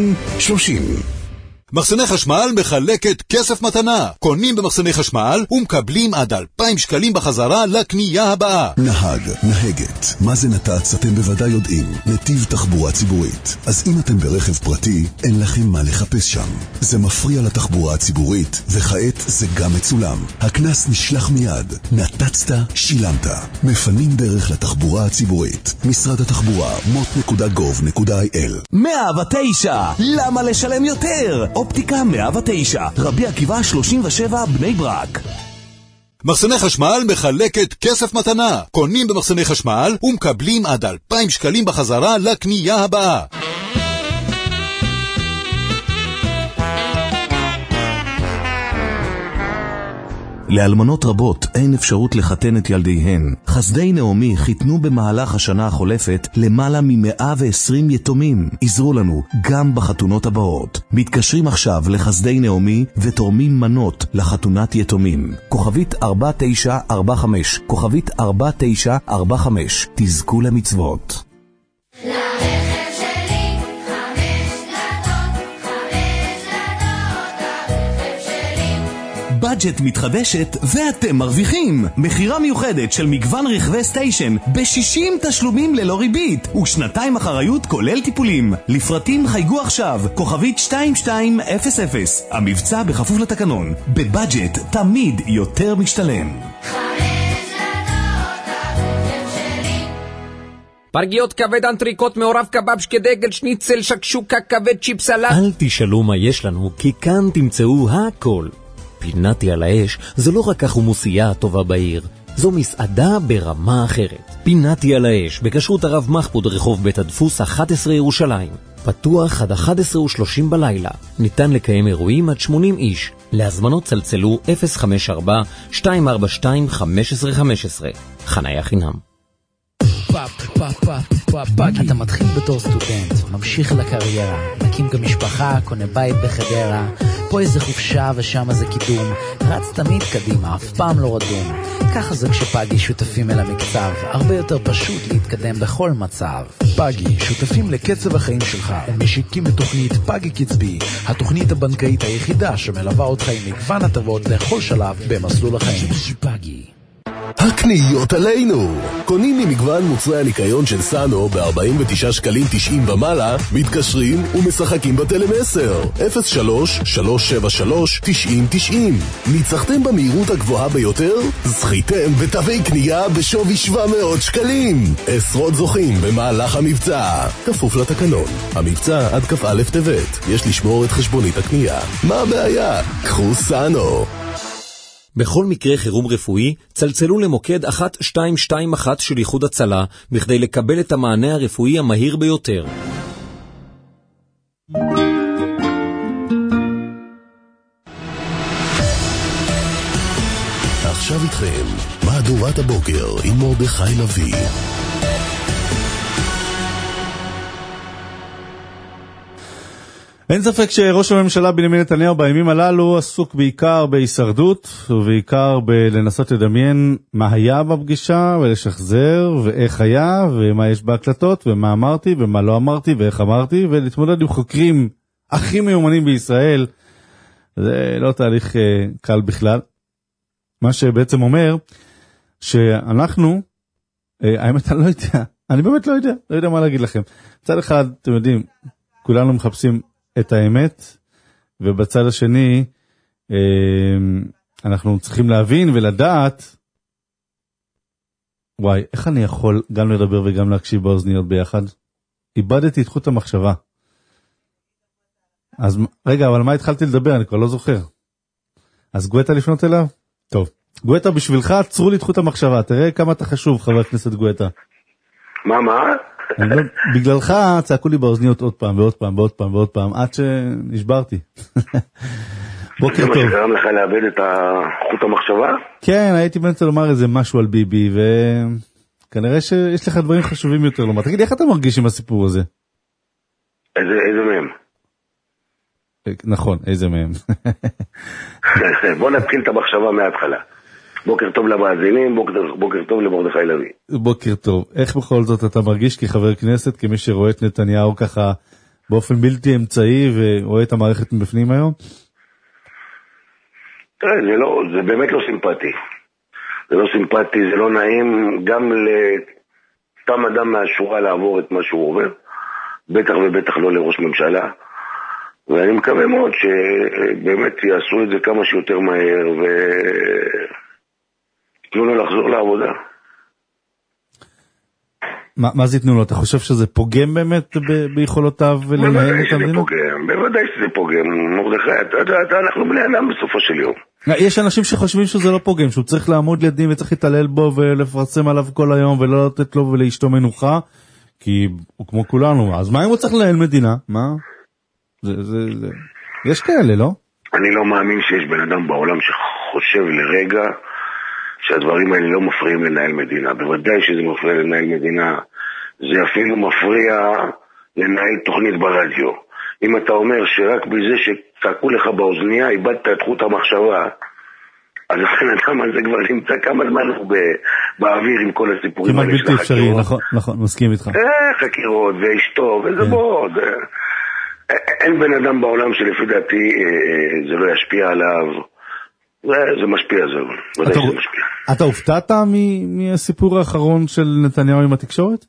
מחסני חשמל מחלקת כסף מתנה. קונים במחסני חשמל ומקבלים עד 2,000 שקלים בחזרה לקנייה הבאה. נהג, נהגת, מה זה נת"צ אתם בוודאי יודעים. נתיב תחבורה ציבורית. אז אם אתם ברכב פרטי, אין לכם מה לחפש שם. זה מפריע לתחבורה הציבורית, וכעת זה גם מצולם. הכנס נשלח מיד. נת"צת, שילמת. מפנים דרך לתחבורה הציבורית. משרד התחבורה, mot.gov.il. 109. למה לשלם יותר? אופטיקה 109, רבי עקיבא 37, בני ברק. מחסני חשמל מחלקת כסף מתנה. קונים במחסני חשמל ומקבלים עד 2,000 שקלים בחזרה לקנייה הבאה. לאלמנות רבות אין אפשרות לחתן את ילדיהן. חסדי נעמי חיתנו במהלך השנה החולפת למעלה מ-120 יתומים. עזרו לנו גם בחתונות הבאות. מתקשרים עכשיו לחסדי נעמי ותורמים מנות לחתונת יתומים. כוכבית 4945, כוכבית 4945. תזכו למצוות. בדג'ט מתחדשת ואתם מרוויחים. מחירה מיוחדת של מגוון רכבי סטיישן ב-60 תשלומים ללא ריבית ושנתיים אחריות כולל טיפולים. לפרטים חייגו עכשיו, כוכבית 2200. המבצע בכפוף לתקנון. בבדג'ט תמיד יותר משתלם. פרגיות כבד, אנטריקוט, מעורב קבב, שקדגל, שניצל, שקשוקה, כבד, צ'יפ סלט. אל תשאלו מה יש לנו, כי כאן תמצאו הכל. פינתי על האש זה לא רק החומוסייה הטובה בעיר, זו מסעדה ברמה אחרת. פינתי על האש בכשרות הרב מחפוד, רחוב בית הדפוס 11 ירושלים. פתוח עד 11:30 בלילה. ניתן לקיים אירועים עד 80 איש. להזמנות צלצלו 054-242-1515. חניה חינם. אתה מתחיל בתור סטודנט, ממשיך לקריירה, מקים גם משפחה, קונה בית בחדרה, פה איזה חופשה ושם איזה קידום, רץ תמיד קדימה, אף פעם לא רדום. ככה זה כשפאגי שותפים אל המקצב, הרבה יותר פשוט להתקדם בכל מצב. פאגי, שותפים לקצב החיים שלך ומשיקים את תוכנית פאגי קצבי, התוכנית הבנקאית היחידה שמלווה אותך עם מגוון הטבות לכל שלב במסלול החיים. פאגי. הקניות עלינו. קונים ממגוון מוצרי הניקיון של סאנו ב-49 שקלים 90 ומעלה, מתקשרים ומשחקים בטלמסר 03-373-9090. ניצחתם במהירות הגבוהה ביותר? זכיתם בתווי קנייה בשווי 700 שקלים. עשרות זוכים במהלך המבצע, כפוף לתקנון. המבצע עד כ"א טבת. יש לשמור את חשבונית הקנייה. מה הבעיה? קחו סאנו. בכל מקרה חירום רפואי, צלצלו למוקד 1221 של איחוד הצלה, בכדי לקבל את המענה הרפואי המהיר ביותר. עכשיו איתכם, מהדורת הבוקר עם מרדכי לוי. אין ספק שראש הממשלה בנימין נתניהו בימים הללו עסוק בעיקר בהישרדות, ובעיקר בלנסות לדמיין מה היה בפגישה ולשחזר ואיך היה ומה יש בהקלטות ומה אמרתי ומה לא אמרתי ואיך אמרתי, ולהתמודד עם חוקרים הכי מיומנים בישראל. זה לא תהליך קל בכלל. מה שבעצם אומר שאנחנו, האמת אני לא יודע, אני באמת לא יודע מה להגיד לכם. מצד אחד, אתם יודעים, כולנו מחפשים את האמת, ובצד השני, אנחנו צריכים להבין ולדעת, וואי, איך אני יכול גם לדבר וגם להקשיב באוזניות ביחד? איבדתי את חוט המחשבה. אז רגע, אבל מה התחלתי לדבר? אני כבר לא זוכר. אז גואטה לפנות אליו? טוב. גואטה, בשבילך עצרו לי את חוט המחשבה. תראה כמה אתה חשוב, חבר הכנסת גואטה. מה? בגללך צעקו לי באוזניות עוד פעם ועוד פעם ועוד פעם ועוד פעם, עד שנשברתי. בוקר טוב. זה מה שגרם לך לאבד את חוט המחשבה? כן, הייתי באמצע לומר איזה משהו על ביבי, וכנראה שיש לך דברים חשובים יותר לומר. תגיד, איך אתה מרגיש עם הסיפור הזה? איזה מהם? נכון, איזה מהם. בוא נתחיל את המחשבה מההתחלה. בוקר טוב למאזינים, בוקר טוב למרדכי לוי. בוקר טוב. איך בכל זאת אתה מרגיש כחבר כנסת, כמי שרואה את נתניהו ככה באופן בלתי אמצעי ורואה את המערכת מבפנים היום? תראה, זה באמת לא סימפטי. זה לא סימפטי, זה לא נעים גם לתם אדם מהשורה לעבור את מה שהוא עובר, בטח ובטח לא לראש ממשלה. ואני מקווה מאוד שבאמת יעשו את זה כמה שיותר מהר ותנו לו לחזור לעבודה. מה זה יתנו לו? אתה חושב שזה פוגם באמת ביכולותיו ולנהל את המדינה? בוודאי שזה פוגם. מרדכי, אנחנו בני אדם בסופו של יום. יש אנשים שחושבים שזה לא פוגם, שהוא צריך לעמוד לדין וצריך להתעלל בו ולפרסם עליו כל היום ולא לתת לו ולאשתו מנוחה, כי הוא כמו כולנו. אז מה אם הוא צריך לנהל מדינה? מה? יש כאלה, לא? אני לא מאמין שיש בן אדם בעולם שחושב לרגע שהדברים האלה לא מפריעים לנהל מדינה. בוודאי שזה מפריע לנהל מדינה. זה אפילו מפריע לנהל תוכנית ברדיו. אם אתה אומר שרק בזה שתעקו לך באוזנייה איבדת את חוט המחשבה, אז הבן אדם הזה כבר נמצא כמה זמן באוויר עם כל הסיפורים האלה של החקירות. כמעט בלתי אפשרי, נכון, מסכים איתך. חקירות ואשתו וזה בוא, אין בן אדם בעולם שלפי דעתי זה לא ישפיע עליו. זה משפיע, זה ודאי שזה משפיע. אתה הופתעת מהסיפור האחרון של נתניהו עם התקשורת?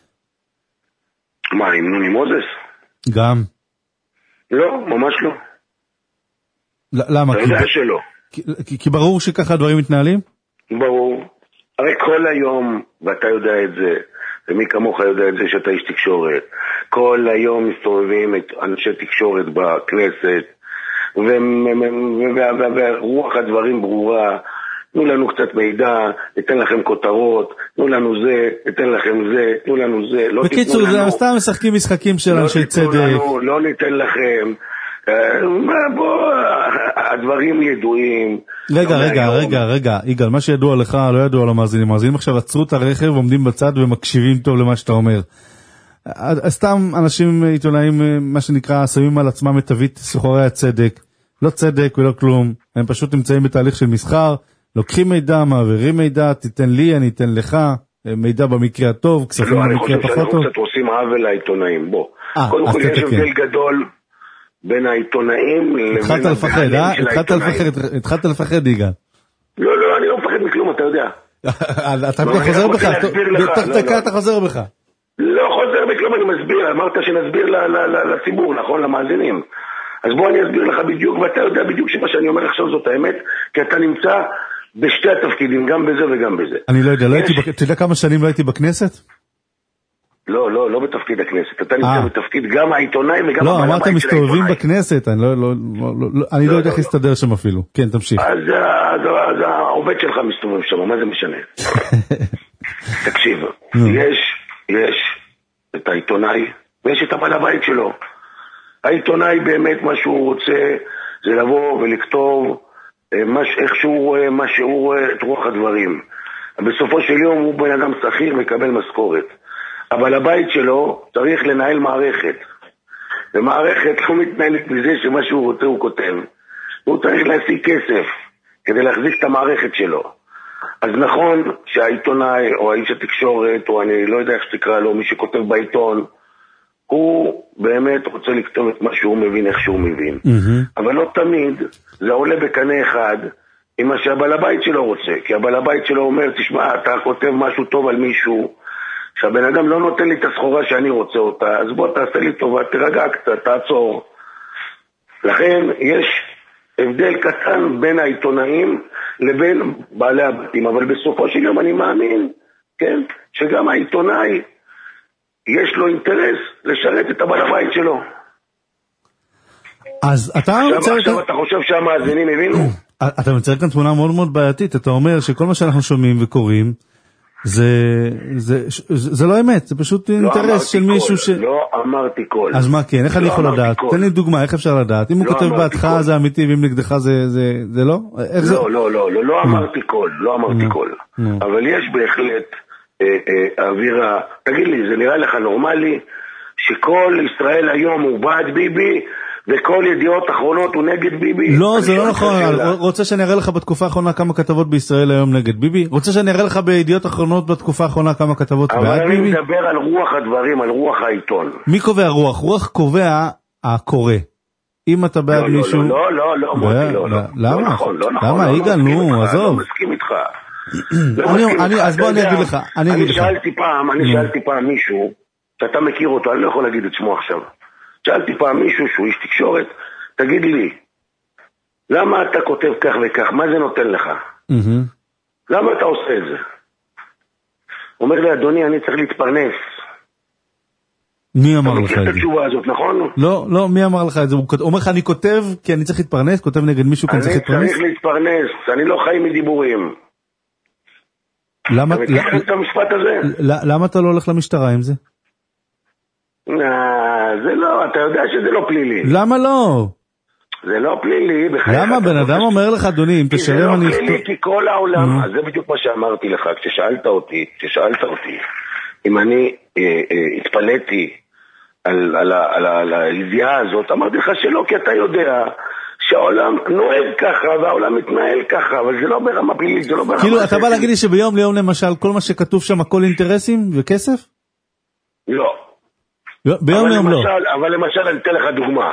מה, עם נוני מוזס? גם. לא, ממש לא. למה? אתה יודע שלא. כי ברור שככה הדברים מתנהלים? ברור. הרי כל היום, ואתה יודע את זה, ומי כמוך יודע את זה שאתה איש תקשורת, כל היום מסתובבים את אנשי תקשורת בכנסת, ורוח הדברים ברורה, תנו לנו קצת מידע, ניתן לכם כותרות, תנו לנו זה, ניתן לכם זה, תנו לנו זה, לא בקיצור, זה סתם משחקים משחקים של אנשי צדק. לא ניתן לכם, בוא, הדברים ידועים. רגע, יגאל, מה שידוע לך לא ידוע למאזינים. מאזינים עכשיו עצרו את הרכב, עומדים בצד ומקשיבים טוב למה שאתה אומר. סתם אנשים עיתונאים, מה שנקרא, שמים על עצמם את תווית סוחרי הצדק. לא צדק ולא כלום. הם פשוט נמצאים בתהליך של מסחר, לוקחים מידע, מעבירים מידע, תיתן לי, אני אתן לך, מידע במקרה הטוב, כספים במקרה פחות טוב. לא, אני חושב שאנחנו קצת עושים עוול לעיתונאים, בוא. קודם כל יש הבדל גדול בין העיתונאים לבין... התחלת לפחד, יגאל. לא, אני לא מפחד מכלום, אתה יודע. אתה חוזר בך, תוך דקה אתה חוזר בך. לא חוזר בכלום, אני מסביר, אמרת שנסביר לציבור, נכון, למאזינים. אז בוא אני אסביר לך בדיוק, ואתה יודע בדיוק שמה שאני אומר עכשיו זאת האמת, כי אתה נמצא בשתי התפקידים, גם בזה וגם בזה. אני לא יודע, אתה יודע כמה שנים לא הייתי בכנסת? לא בתפקיד הכנסת, אתה נמצא בתפקיד גם העיתונאי וגם... לא, אמרת מסתובבים בכנסת, אני לא יודע איך להסתדר שם אפילו. כן, תמשיך. אז העובד שלך מסתובב שם, מה זה משנה? תקשיב, יש את העיתונאי ויש את הבעל הבית שלו. העיתונאי באמת מה שהוא רוצה זה לבוא ולכתוב איך שהוא רואה, מה שהוא רואה את רוח הדברים. בסופו של יום הוא בן אדם שכיר מקבל משכורת. אבל הבית שלו צריך לנהל מערכת. ומערכת לא מתנהלת מזה שמה שהוא רוצה הוא כותב. הוא צריך להשיג כסף כדי להחזיק את המערכת שלו. אז נכון שהעיתונאי או האיש התקשורת או אני לא יודע איך שתקרא לו, מי שכותב בעיתון, הוא באמת רוצה לכתוב את מה שהוא מבין, איך שהוא מבין. אבל לא תמיד זה עולה בקנה אחד עם מה שהבעל הבית שלו רוצה. כי הבעל הבית שלו אומר, תשמע, אתה כותב משהו טוב על מישהו, שהבן אדם לא נותן לי את הסחורה שאני רוצה אותה, אז בוא תעשה לי טובה, תרגע קצת, תעצור. לכן יש הבדל קטן בין העיתונאים לבין בעלי הבתים, אבל בסופו של יום אני מאמין, כן, שגם העיתונאי יש לו אינטרס לשרת את הבעל הבית שלו. אז אתה עכשיו אתה חושב שהמאזינים הבינו? אתה מצייר כאן תמונה מאוד מאוד בעייתית, אתה אומר שכל מה שאנחנו שומעים וקוראים זה לא אמת, זה פשוט אינטרס של מישהו ש... לא אמרתי כל. אז מה כן, איך אני יכול לדעת? תן לי דוגמה, איך אפשר לדעת? אם הוא כותב בעדך זה אמיתי ואם נגדך זה לא? לא אמרתי כל, לא אמרתי כל. אבל יש בהחלט אווירה, תגיד לי, זה נראה לך נורמלי שכל ישראל היום הוא בעד ביבי וכל ידיעות אחרונות הוא נגד ביבי? לא, זה לא נכון. רוצה שאני אראה לך בתקופה האחרונה כמה כתבות בישראל היום נגד ביבי? רוצה שאני אראה לך בידיעות אחרונות בתקופה האחרונה כמה כתבות בעד ביבי? אבל אני מדבר על רוח הדברים, על רוח העיתון. מי קובע רוח? רוח קובע הקורא. אם אתה בעד מישהו... לא, מוטי, לא. למה? לא נכון. למה? יגאל, נו, עזוב. לא מסכים איתך. אז בוא אני אגיד לך. אני שאלתי פעם מישהו, שאתה מכיר אותו, אני לא יכול להגיד את שמו עכשיו. שאלתי פעם מישהו שהוא איש תקשורת, תגיד לי, למה אתה כותב כך וכך? מה זה נותן לך? למה אתה עושה את זה? אומר לי, אדוני, אני צריך להתפרנס. מי אמר לך את זה? אתה מכיר את התשובה הזאת, נכון? לא, מי אמר לך את זה? הוא אומר לך, אני כותב כי אני צריך להתפרנס? כותב נגד מישהו כי אני צריך להתפרנס? אני צריך להתפרנס, אני לא חי מדיבורים. למה? אתה מכיר את המשפט הזה? למה אתה לא הולך למשטרה עם זה? זה לא, אתה יודע שזה לא פלילי. למה לא? זה לא פלילי. למה? בן אדם אומר לך, אדוני, אם תשלם אני... זה לא פלילי, כי כל העולם, זה בדיוק מה שאמרתי לך, כששאלת אותי, אם אני התפלאתי על הידיעה הזאת, אמרתי לך שלא, כי אתה יודע שהעולם נוהג ככה, והעולם מתנהל ככה, אבל זה לא ברמה פלילית, זה לא ברמה... כאילו, אתה בא להגיד לי שביום ליום למשל, כל מה שכתוב שם, הכל אינטרסים וכסף? לא. ביום ליום לא. אבל למשל אני אתן לך דוגמה.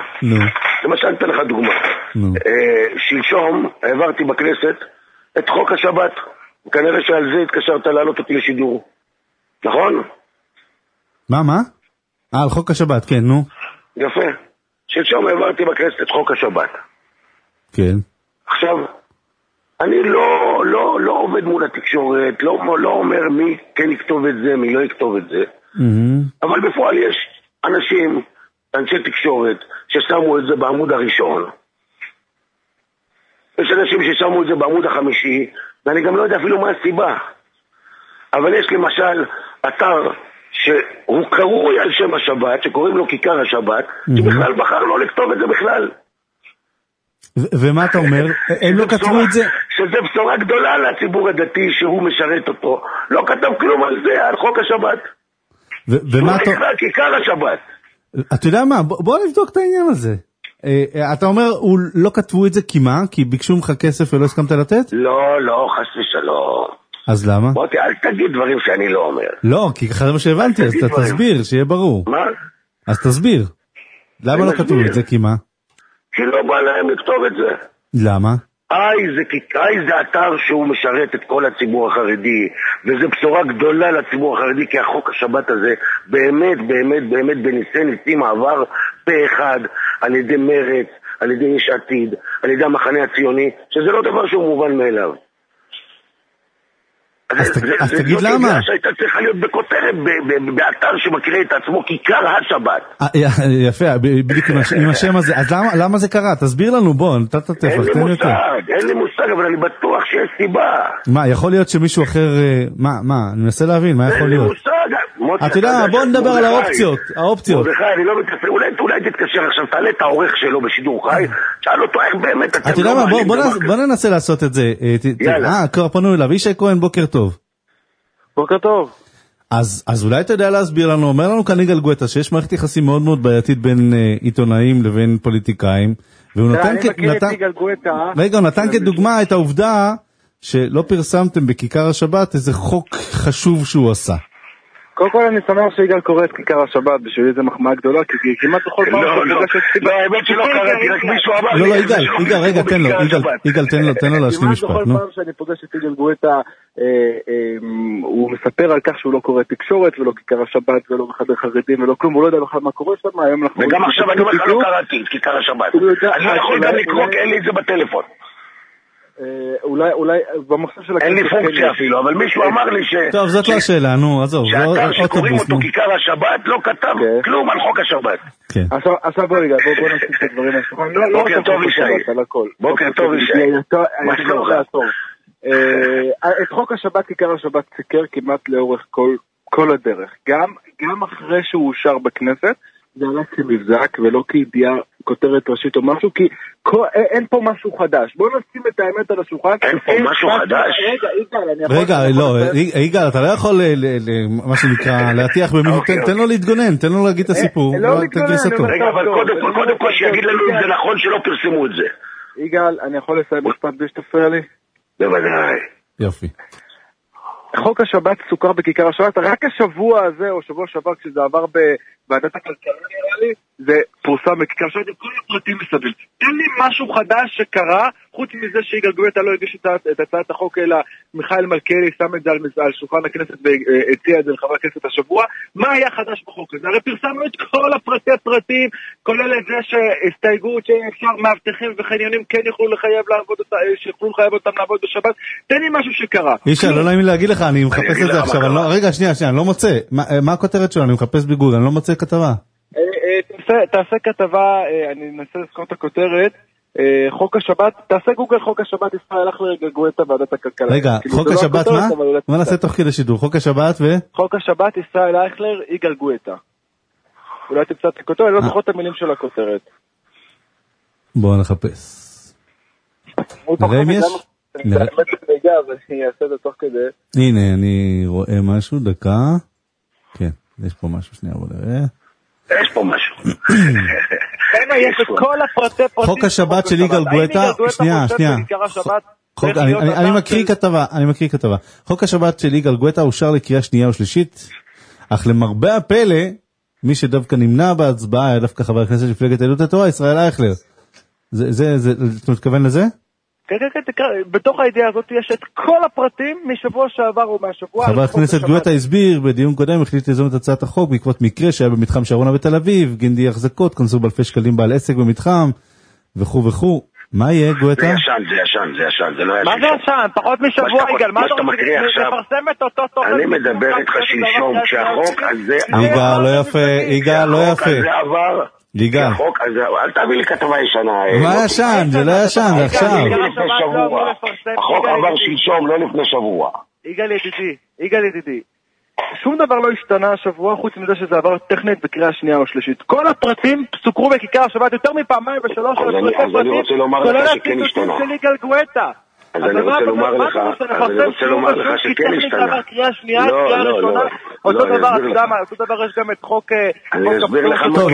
שלשום העברתי בכנסת את חוק השבת. כנראה שעל זה התקשרת לעלות אותי לשידור. נכון? מה? על חוק השבת, כן, נו. יפה. שלשום העברתי בכנסת את חוק השבת. כן. עכשיו, אני לא עובד מול התקשורת, לא אומר מי כן יכתוב את זה, מי לא יכתוב את זה. אבל בפועל יש אנשים, אנשי תקשורת, ששמו את זה בעמוד הראשון. יש אנשים ששמו את זה בעמוד החמישי, ואני גם לא יודע אפילו מה הסיבה. אבל יש למשל אתר שהוא קרוי על שם השבת, שקוראים לו כיכר השבת, שבכלל בחר לא לכתוב את זה בכלל. ומה אתה אומר? הם לא כתבו את זה? שזה בשורה גדולה לציבור הדתי שהוא משרת אותו. לא כתב כלום על זה, על חוק השבת. ומה אתה... הוא נקרא כיכר השבת. אתה יודע מה? בוא נבדוק את העניין הזה. אתה אומר, הוא לא כתבו את זה כי מה? כי ביקשו ממך כסף ולא הסכמת לתת? לא, חס ושלום. אז למה? מוטי, אל תגיד דברים שאני לא אומר. לא, כי ככה זה מה שהבנתי, אז אתה תסביר, שיהיה ברור. מה? אז תסביר. למה לא כתבו את זה? כי מה? כי לא בא להם לכתוב את זה. למה? זה אתר שהוא משרת את כל הציבור החרדי, וזה בשורה גדולה לציבור החרדי, כי החוק השבת הזה באמת בניסי ניסים עבר פה אחד על ידי מרץ, על ידי יש עתיד, על ידי המחנה הציוני, שזה לא דבר שהוא מובן מאליו. אז תגיד למה? זה שהייתה צריכה להיות בכותרת באתר שמקריא את עצמו כיכר השבת. יפה, בדיוק עם השם הזה. אז למה זה קרה? תסביר לנו, בוא, אין לי מושג, אבל אני בטוח שיש סיבה. מה, יכול להיות שמישהו אחר... מה, אני מנסה להבין, מה יכול להיות? אתה יודע, בוא נדבר על האופציות. מרדכי, אני לא מתקשר, אולי תתקשר עכשיו, תעלה את העורך שלו בשידור חי, שאל אותו איך באמת אתה יודע מה, בוא ננסה לעשות את זה. כבר פנו אליו, ישי כהן, בוקר טוב. בוקר טוב. אז אולי אתה יודע להסביר לנו, אומר לנו כאן יגאל גואטה, שיש מערכת יחסים מאוד מאוד בעייתית בין עיתונאים לבין פוליטיקאים, והוא נתן כדוגמה את העובדה שלא פרסמתם בכיכר השבת איזה חוק חשוב שהוא עשה. קודם כל אני שמח שיגאל קורא את כיכר השבת, בשבילי זה מחמאה גדולה, כי כמעט בכל פעם לא, האמת שלא קראתי, רק מישהו אמר לי. לא, יגאל, רגע, תן לו, תן לו להשלים משפט. כמעט בכל פעם שאני פוגש את יגאל גואטה, הוא מספר על כך שהוא לא קורא תקשורת, ולא כיכר השבת, ולא בחדר חרדים, ולא כלום, הוא לא יודע בכלל מה קורה שם, וגם עכשיו אני אומר לך לא קראתי את כיכר השבת. אני לא יכול גם לקרוא, כי אין לי את זה בטלפון. אולי במחשב של אין לי פונקציה אפילו, אבל מישהו אמר לי טוב, זאת לא השאלה, נו, עזוב. שהאתר שקוראים אותו כיכר השבת לא כתב כלום על חוק השבת. עכשיו בוא רגע, בוא נעשה את הדברים האלה. בוקר טוב ישי. בוקר טוב ישי. מה שלומך? את חוק השבת, כיכר השבת סיקר כמעט לאורך כל הדרך. גם אחרי שהוא אושר בכנסת, זה עלה כמבזק ולא כידיעה כותרת ראשית או משהו, כי אין פה משהו חדש. בואו נשים את האמת על השולחן. אין פה משהו חדש? רגע, לא, יגאל, אתה לא יכול, מה שנקרא, להטיח במילים, תן לו להתגונן, תן לו להגיד את הסיפור. לא להתגונן. רגע, אבל קודם כל שיגיד לנו אם זה נכון שלא פרסמו את זה. יגאל, אני יכול לסיים משפט בלי שתפריע לי? בוודאי. יופי. חוק השבת סוכר בכיכר השבת, רק השבוע הזה, או שבוע שעבר, כשזה עבר בוועדת הכלכלה, נראה לי, זה פורסם בכיכר השבת עם כל הפרטים מסביב. אין לי משהו חדש שקרה, חוץ מזה שיגאל גואטה לא הגיש את הצעת החוק, אלא מיכאל מלכיאלי שם את זה על שולחן הכנסת והציע את זה לחבר הכנסת השבוע. מה היה חדש בחוק הזה? הרי פרסמנו את כל הפרטים, כולל את זה שהסתייגות שאפשר מאבטחים וחניונים כן יוכלו לחייב אותם לעבוד בשבת. תן לי משהו שקרה. אישה, לא נעים לי להגיד לך, אני מחפש את זה עכשיו. רגע, שנייה, אני לא מוצא. מה הכותרת שלו? אני מחפש בגוגל, אני לא מוצא כתבה. תעשה כתבה, אני אנסה לזכור את הכותרת. חוק השבת, תעשה גוגל חוק השבת ישראל אחלר גואטה ועדת הכלכלה. רגע, חוק השבת מה? מה נעשה תוך כדי שידור? חוק השבת חוק השבת ישראל אחלר יגאל גואטה. אולי תמצא את הכותרת, אני לא זוכר את המילים של הכותרת. בואו נחפש. נראה אם יש? הנה, אני רואה משהו, דקה. כן, יש פה משהו, שנייה, בוא נראה. יש פה משהו. חוק השבת של יגאל גואטה, שנייה. אני מקריא כתבה. חוק השבת של יגאל גואטה אושר לקריאה שנייה ושלישית, אך למרבה הפלא, מי שדווקא נמנע בהצבעה היה דווקא חבר הכנסת מפלגת יהדות התורה, ישראל אייכלר. אתה מתכוון לזה? כן, בתוך הידיעה הזאת יש את כל הפרטים משבוע שעבר או מהשבוע. חבר הכנסת גואטה הסביר בדיון קודם, החליט ליזום את הצעת החוק בעקבות מקרה שהיה במתחם שרונה בתל אביב, גינדי החזקות, כנסו באלפי שקלים בעל עסק במתחם, וכו'. מה יהיה גואטה? זה ישן, זה לא ישן. מה זה ישן? פחות משבוע, יגאל, מה אתה מפרסם את אותו תוכן? אני מדבר איתך שלשום, כשהחוק הזה יגאל, לא יפה. ליגה. אל תביא לי כתבה ישנה. מה ישן? זה לא ישן, זה עכשיו. החוק עבר שלשום, לא לפני שבוע. יגאל ידידי, שום דבר לא השתנה השבוע, חוץ מזה שזה עבר טכנית בקריאה שנייה או שלישית. כל הפרטים סוכרו בכיכר השבת יותר מפעמיים ושלוש. אז אני רוצה לומר לך שכן השתנה. אז אני רוצה לומר לך שכן השתנה. אותו דבר יש גם את חוק... אני אסביר לך מה...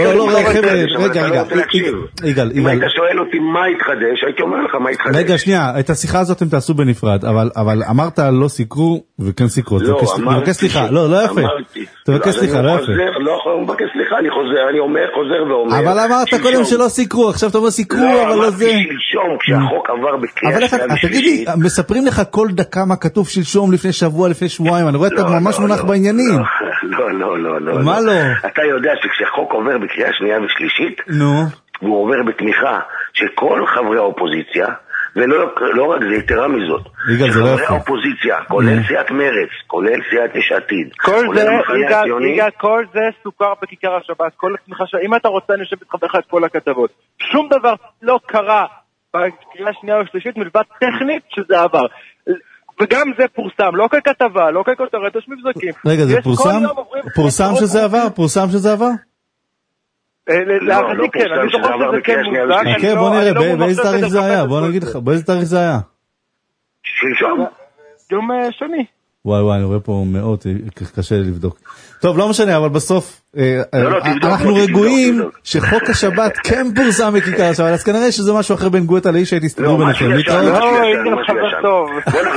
יגאל, אם היית שואל אותי מה התחדש, הייתי אומר לך מה התחדש. רגע, שנייה, את השיחה הזאת הם תעשו בנפרד, אבל אמרת לא סיקרו וכן סיקרו. תבקש סליחה, לא יפה. תבקש סליחה, לא יפה. לא מבקש סליחה, אני חוזר ואומר. אבל אמרת קודם שלא סיקרו, עכשיו אתה אומר סיקרו, אבל לא זה. שלשום, כשהחוק עבר בקריאה שנייה תגידי, מספרים לך כל דקה מה כתוב שלשום, לפני שבוע, לפני שבועיים, אני רואה אתה ממש מונח בעניינים. לא. מה לא? אתה יודע שכשחוק עובר בקריאה שנייה ושלישית, והוא עובר בתמיכה של כל חברי האופוזיציה, ולא רק זה, יתרה מזאת, חברי האופוזיציה, כולל סיעת מרץ, כולל סיעת יש עתיד, כל זה סוכר בכיכר השבת, כל התמיכה, אם אתה רוצה אני יושב בתחברך את כל הכתבות, שום דבר לא קרה בקריאה שנייה ושלישית מלבד טכנית שזה עבר, וגם זה פורסם, לא ככתבה, לא ככותרת, יש מבזקים. רגע, זה פורסם שזה עבר? פורסם שזה עבר? להערכתי כן, אני זוכר שזה כן מוזק. כן, בוא נראה, באיזה תאריך זה היה? בוא נגיד לך, באיזה תאריך זה היה? שלשום? יום שני. וואי, אני רואה פה מאות, קשה לבדוק. טוב, לא משנה, אבל בסוף אנחנו רגועים שחוק השבת כן פורסם בכיכר השבת, אז כנראה שזה משהו אחר בין גואטה לאיש שהייתי סתדרו ביניכם. לא, יגאל חבר טוב.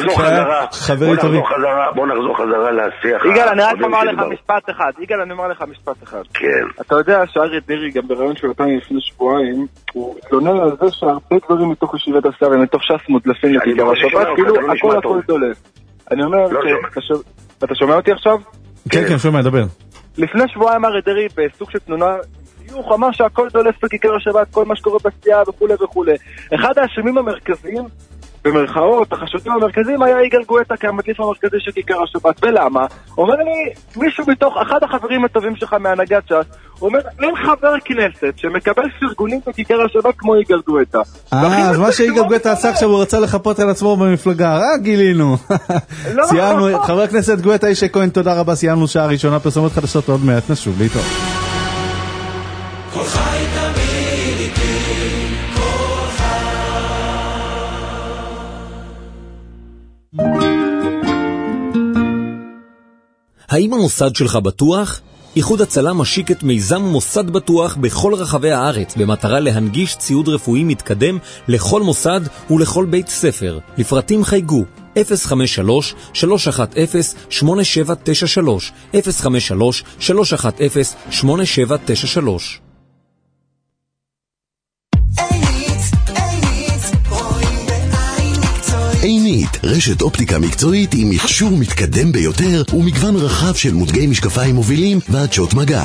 בוא נחזור חזרה לשיח. יגאל, אני רק אומר לך משפט אחד. כן. אתה יודע שאריה דרעי גם ברעיון של אותם לפני שבועיים, הוא התלונן על זה שהרבה דברים מתוך ישיבת הסיעה ומתוך ש"ס מודלפים לכיכר השבת, כאילו הכל דולף. אני אומר, אתה שומע אותי עכשיו? כן, שומע, דבר. לפני שבועיים אריה דרעי בסוג של תלונה, הוא אמר שהכל דולף בכיכר השבת, כל מה שקורה בסיעה וכו'. אחד האשמים המרכזיים, במרכאות, החשודים המרכזיים היה יגאל גואטה כמדליף המרכזי של כיכר השבת. ולמה? אומר לי, מישהו מתוך אחד החברים הטובים שלך מהנהגת ש"ס, הוא אומר, אין חבר כנסת שמקבל פרגונים בכיכר השבת כמו יגאל גואטה. אז מה שיגאל גואטה עשה עכשיו, הוא רצה לחפות על עצמו במפלגה. גילינו. סיימנו, חבר הכנסת גואטה איש כהן, תודה רבה, סיימנו שעה ראשונה, פרסומות חדשות עוד מעט, נשוב להתראות. האם המוסד שלך בטוח? איחוד הצלה משיק את מיזם מוסד בטוח בכל רחבי הארץ במטרה להנגיש ציוד רפואי מתקדם לכל מוסד ולכל בית ספר. לפרטים חייגו 053-310-8793 053-310-8793. עינית, רשת אופטיקה מקצועית עם מכשור מתקדם ביותר ומגוון רחב של מותגי משקפיים מובילים ועדשות מגע.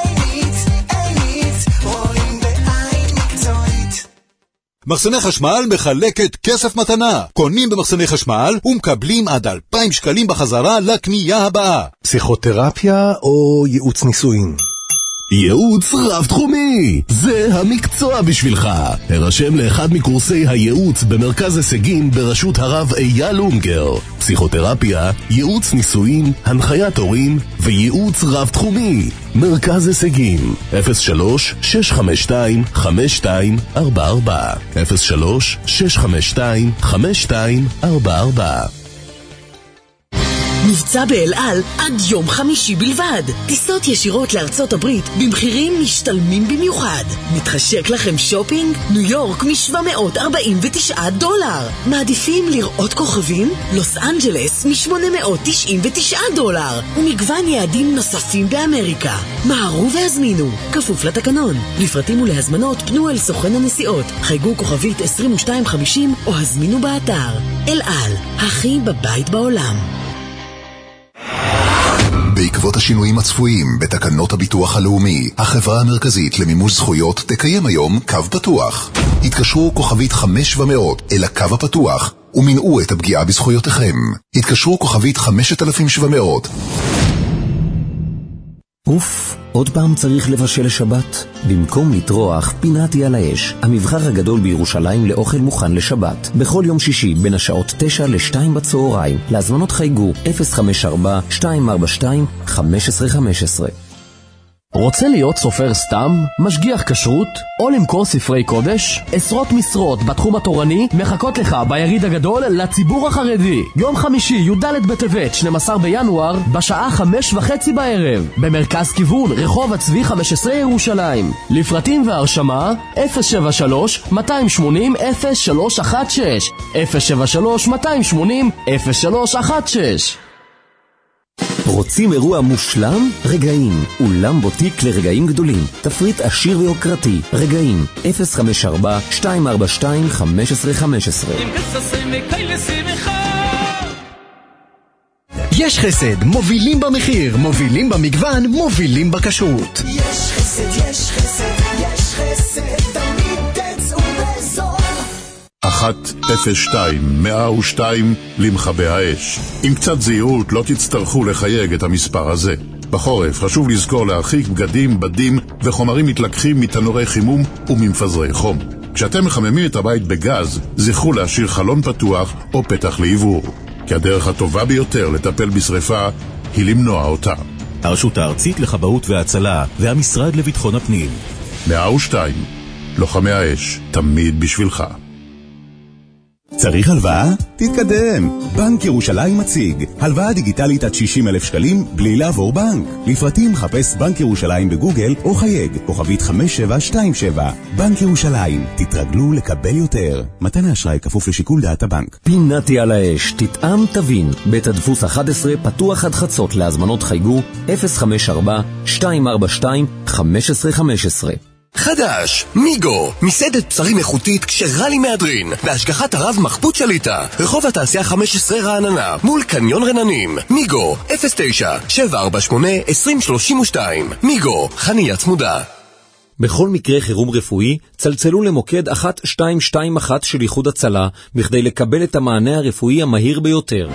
מחסני חשמל מחלקת כסף מתנה. קונים במחסני חשמל ומקבלים עד 2,000 שקלים בחזרה לקנייה הבאה. פסיכותרפיה או ייעוץ נישואין? ייעוץ רב תחומי, זה המקצוע בשבילך. הרשם לאחד מקורסי הייעוץ במרכז הישגים בראשות הרב אייל אונגר. פסיכותרפיה, ייעוץ נישואין, הנחיית הורים וייעוץ רב תחומי. מרכז הישגים 03-652-5244 03-652-5244. מבצע באל על עד יום חמישי בלבד. טיסות ישירות לארצות הברית במחירים משתלמים במיוחד. מתחשק לכם שופינג? ניו יורק $749. מעדיפים לראות כוכבים? לוס אנג'לס $899. ומגוון יעדים נוספים באמריקה. מהרו והזמינו, כפוף לתקנון. לפרטים ולהזמנות פנו אל סוכן הנסיעות. חייגו כוכבית 2250 או הזמינו באתר. אל על, הכי בבית בעולם. בעקבות השינויים הצפויים בתקנות הביטוח הלאומי, החברה המרכזית למימוש זכויות תקיים היום קו פתוח. התקשרו כוכבית 500 אל הקו הפתוח ומנעו את הפגיעה בזכויותיכם. התקשרו כוכבית 5700. אוף, עוד פעם צריך לבשל לשבת? במקום לטרוח, פינתי על האש, המבחר הגדול בירושלים לאוכל מוכן לשבת. בכל יום שישי בין השעות 9 ל-2 בצהריים. להזמנות חייגו 054-242-1515. רוצה להיות סופר סתם? משגיח כשרות? או למכור ספרי קודש? עשרות משרות בתחום התורני מחכות לך ביריד הגדול לציבור החרדי. יום חמישי, י"ד בטבת, 12 בינואר, בשעה 5:30 בערב. במרכז כיוון, רחוב הצבי 15 ירושלים. לפרטים והרשמה, 073-280-0316. 073-280-0316. רוצים אירוע מושלם? רגעים. אולם בוטיק לרגעים גדולים. תפריט עשיר ויוקרתי. רגעים. 054-242-1515. יש חסד, מובילים במחיר, מובילים במגוון, מובילים בכשרות. יש חסד, יש חסד, יש חסד, תמיד תצאו בזול. 102-102 למכבי האש. עם קצת זהירות לא תצטרכו לחייג את המספר הזה. בחורף חשוב לזכור להרחיק בגדים, בדים וחומרים מתלקחים מתנורי חימום וממפזרי חום. כשאתם מחממים את הבית בגז, זכרו להשאיר חלון פתוח או פתח לעיבור. כי הדרך הטובה ביותר לטפל בשריפה היא למנוע אותה. הרשות הארצית לכבאות והצלה והמשרד לביטחון הפנים. 102. לוחמי האש, תמיד בשבילך. צריך הלוואה? תתקדם. בנק ירושלים מציג הלוואה דיגיטלית עד 60,000 שקלים בלי לעבור בנק. לפרטים חפש בנק ירושלים בגוגל או חייג כוכבית 5727. בנק ירושלים, תתרגלו לקבל יותר. מתן האשראי כפוף לשיקול דעת הבנק. פינתי על האש, תטעם תבין. בית הדפוס 11 פתוח עד חצות. להזמנות חייגו 054-242-1515. חדש, מיגו, מסעדת בשרים איכותית כשרה לי מהדרין, בהשגחת הרב מחפות שליטה, רחוב התעשייה 15 רעננה, מול קניון רננים. מיגו, 09-748-2032. מיגו, חניה צמודה. בכל מקרה חירום רפואי, צלצלו למוקד 1221 של איחוד הצלה, בכדי לקבל את המענה הרפואי המהיר ביותר.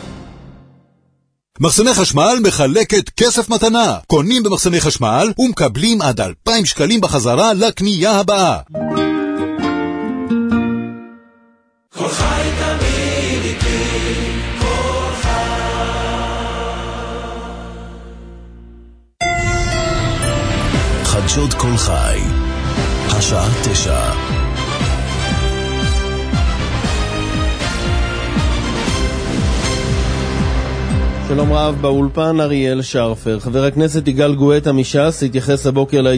מחסני חשמל מחלקת כסף מתנה. קונים במחסני חשמל ומקבלים עד 2,000 שקלים בחזרה לקנייה הבאה. כל חי תמיד איתי, כל חי. חדשות כל חי, השעה 9. שלום רב, באולפן אריאל שרפר. חבר הכנסת יגאל גואטה מש"ס התייחס הבוקר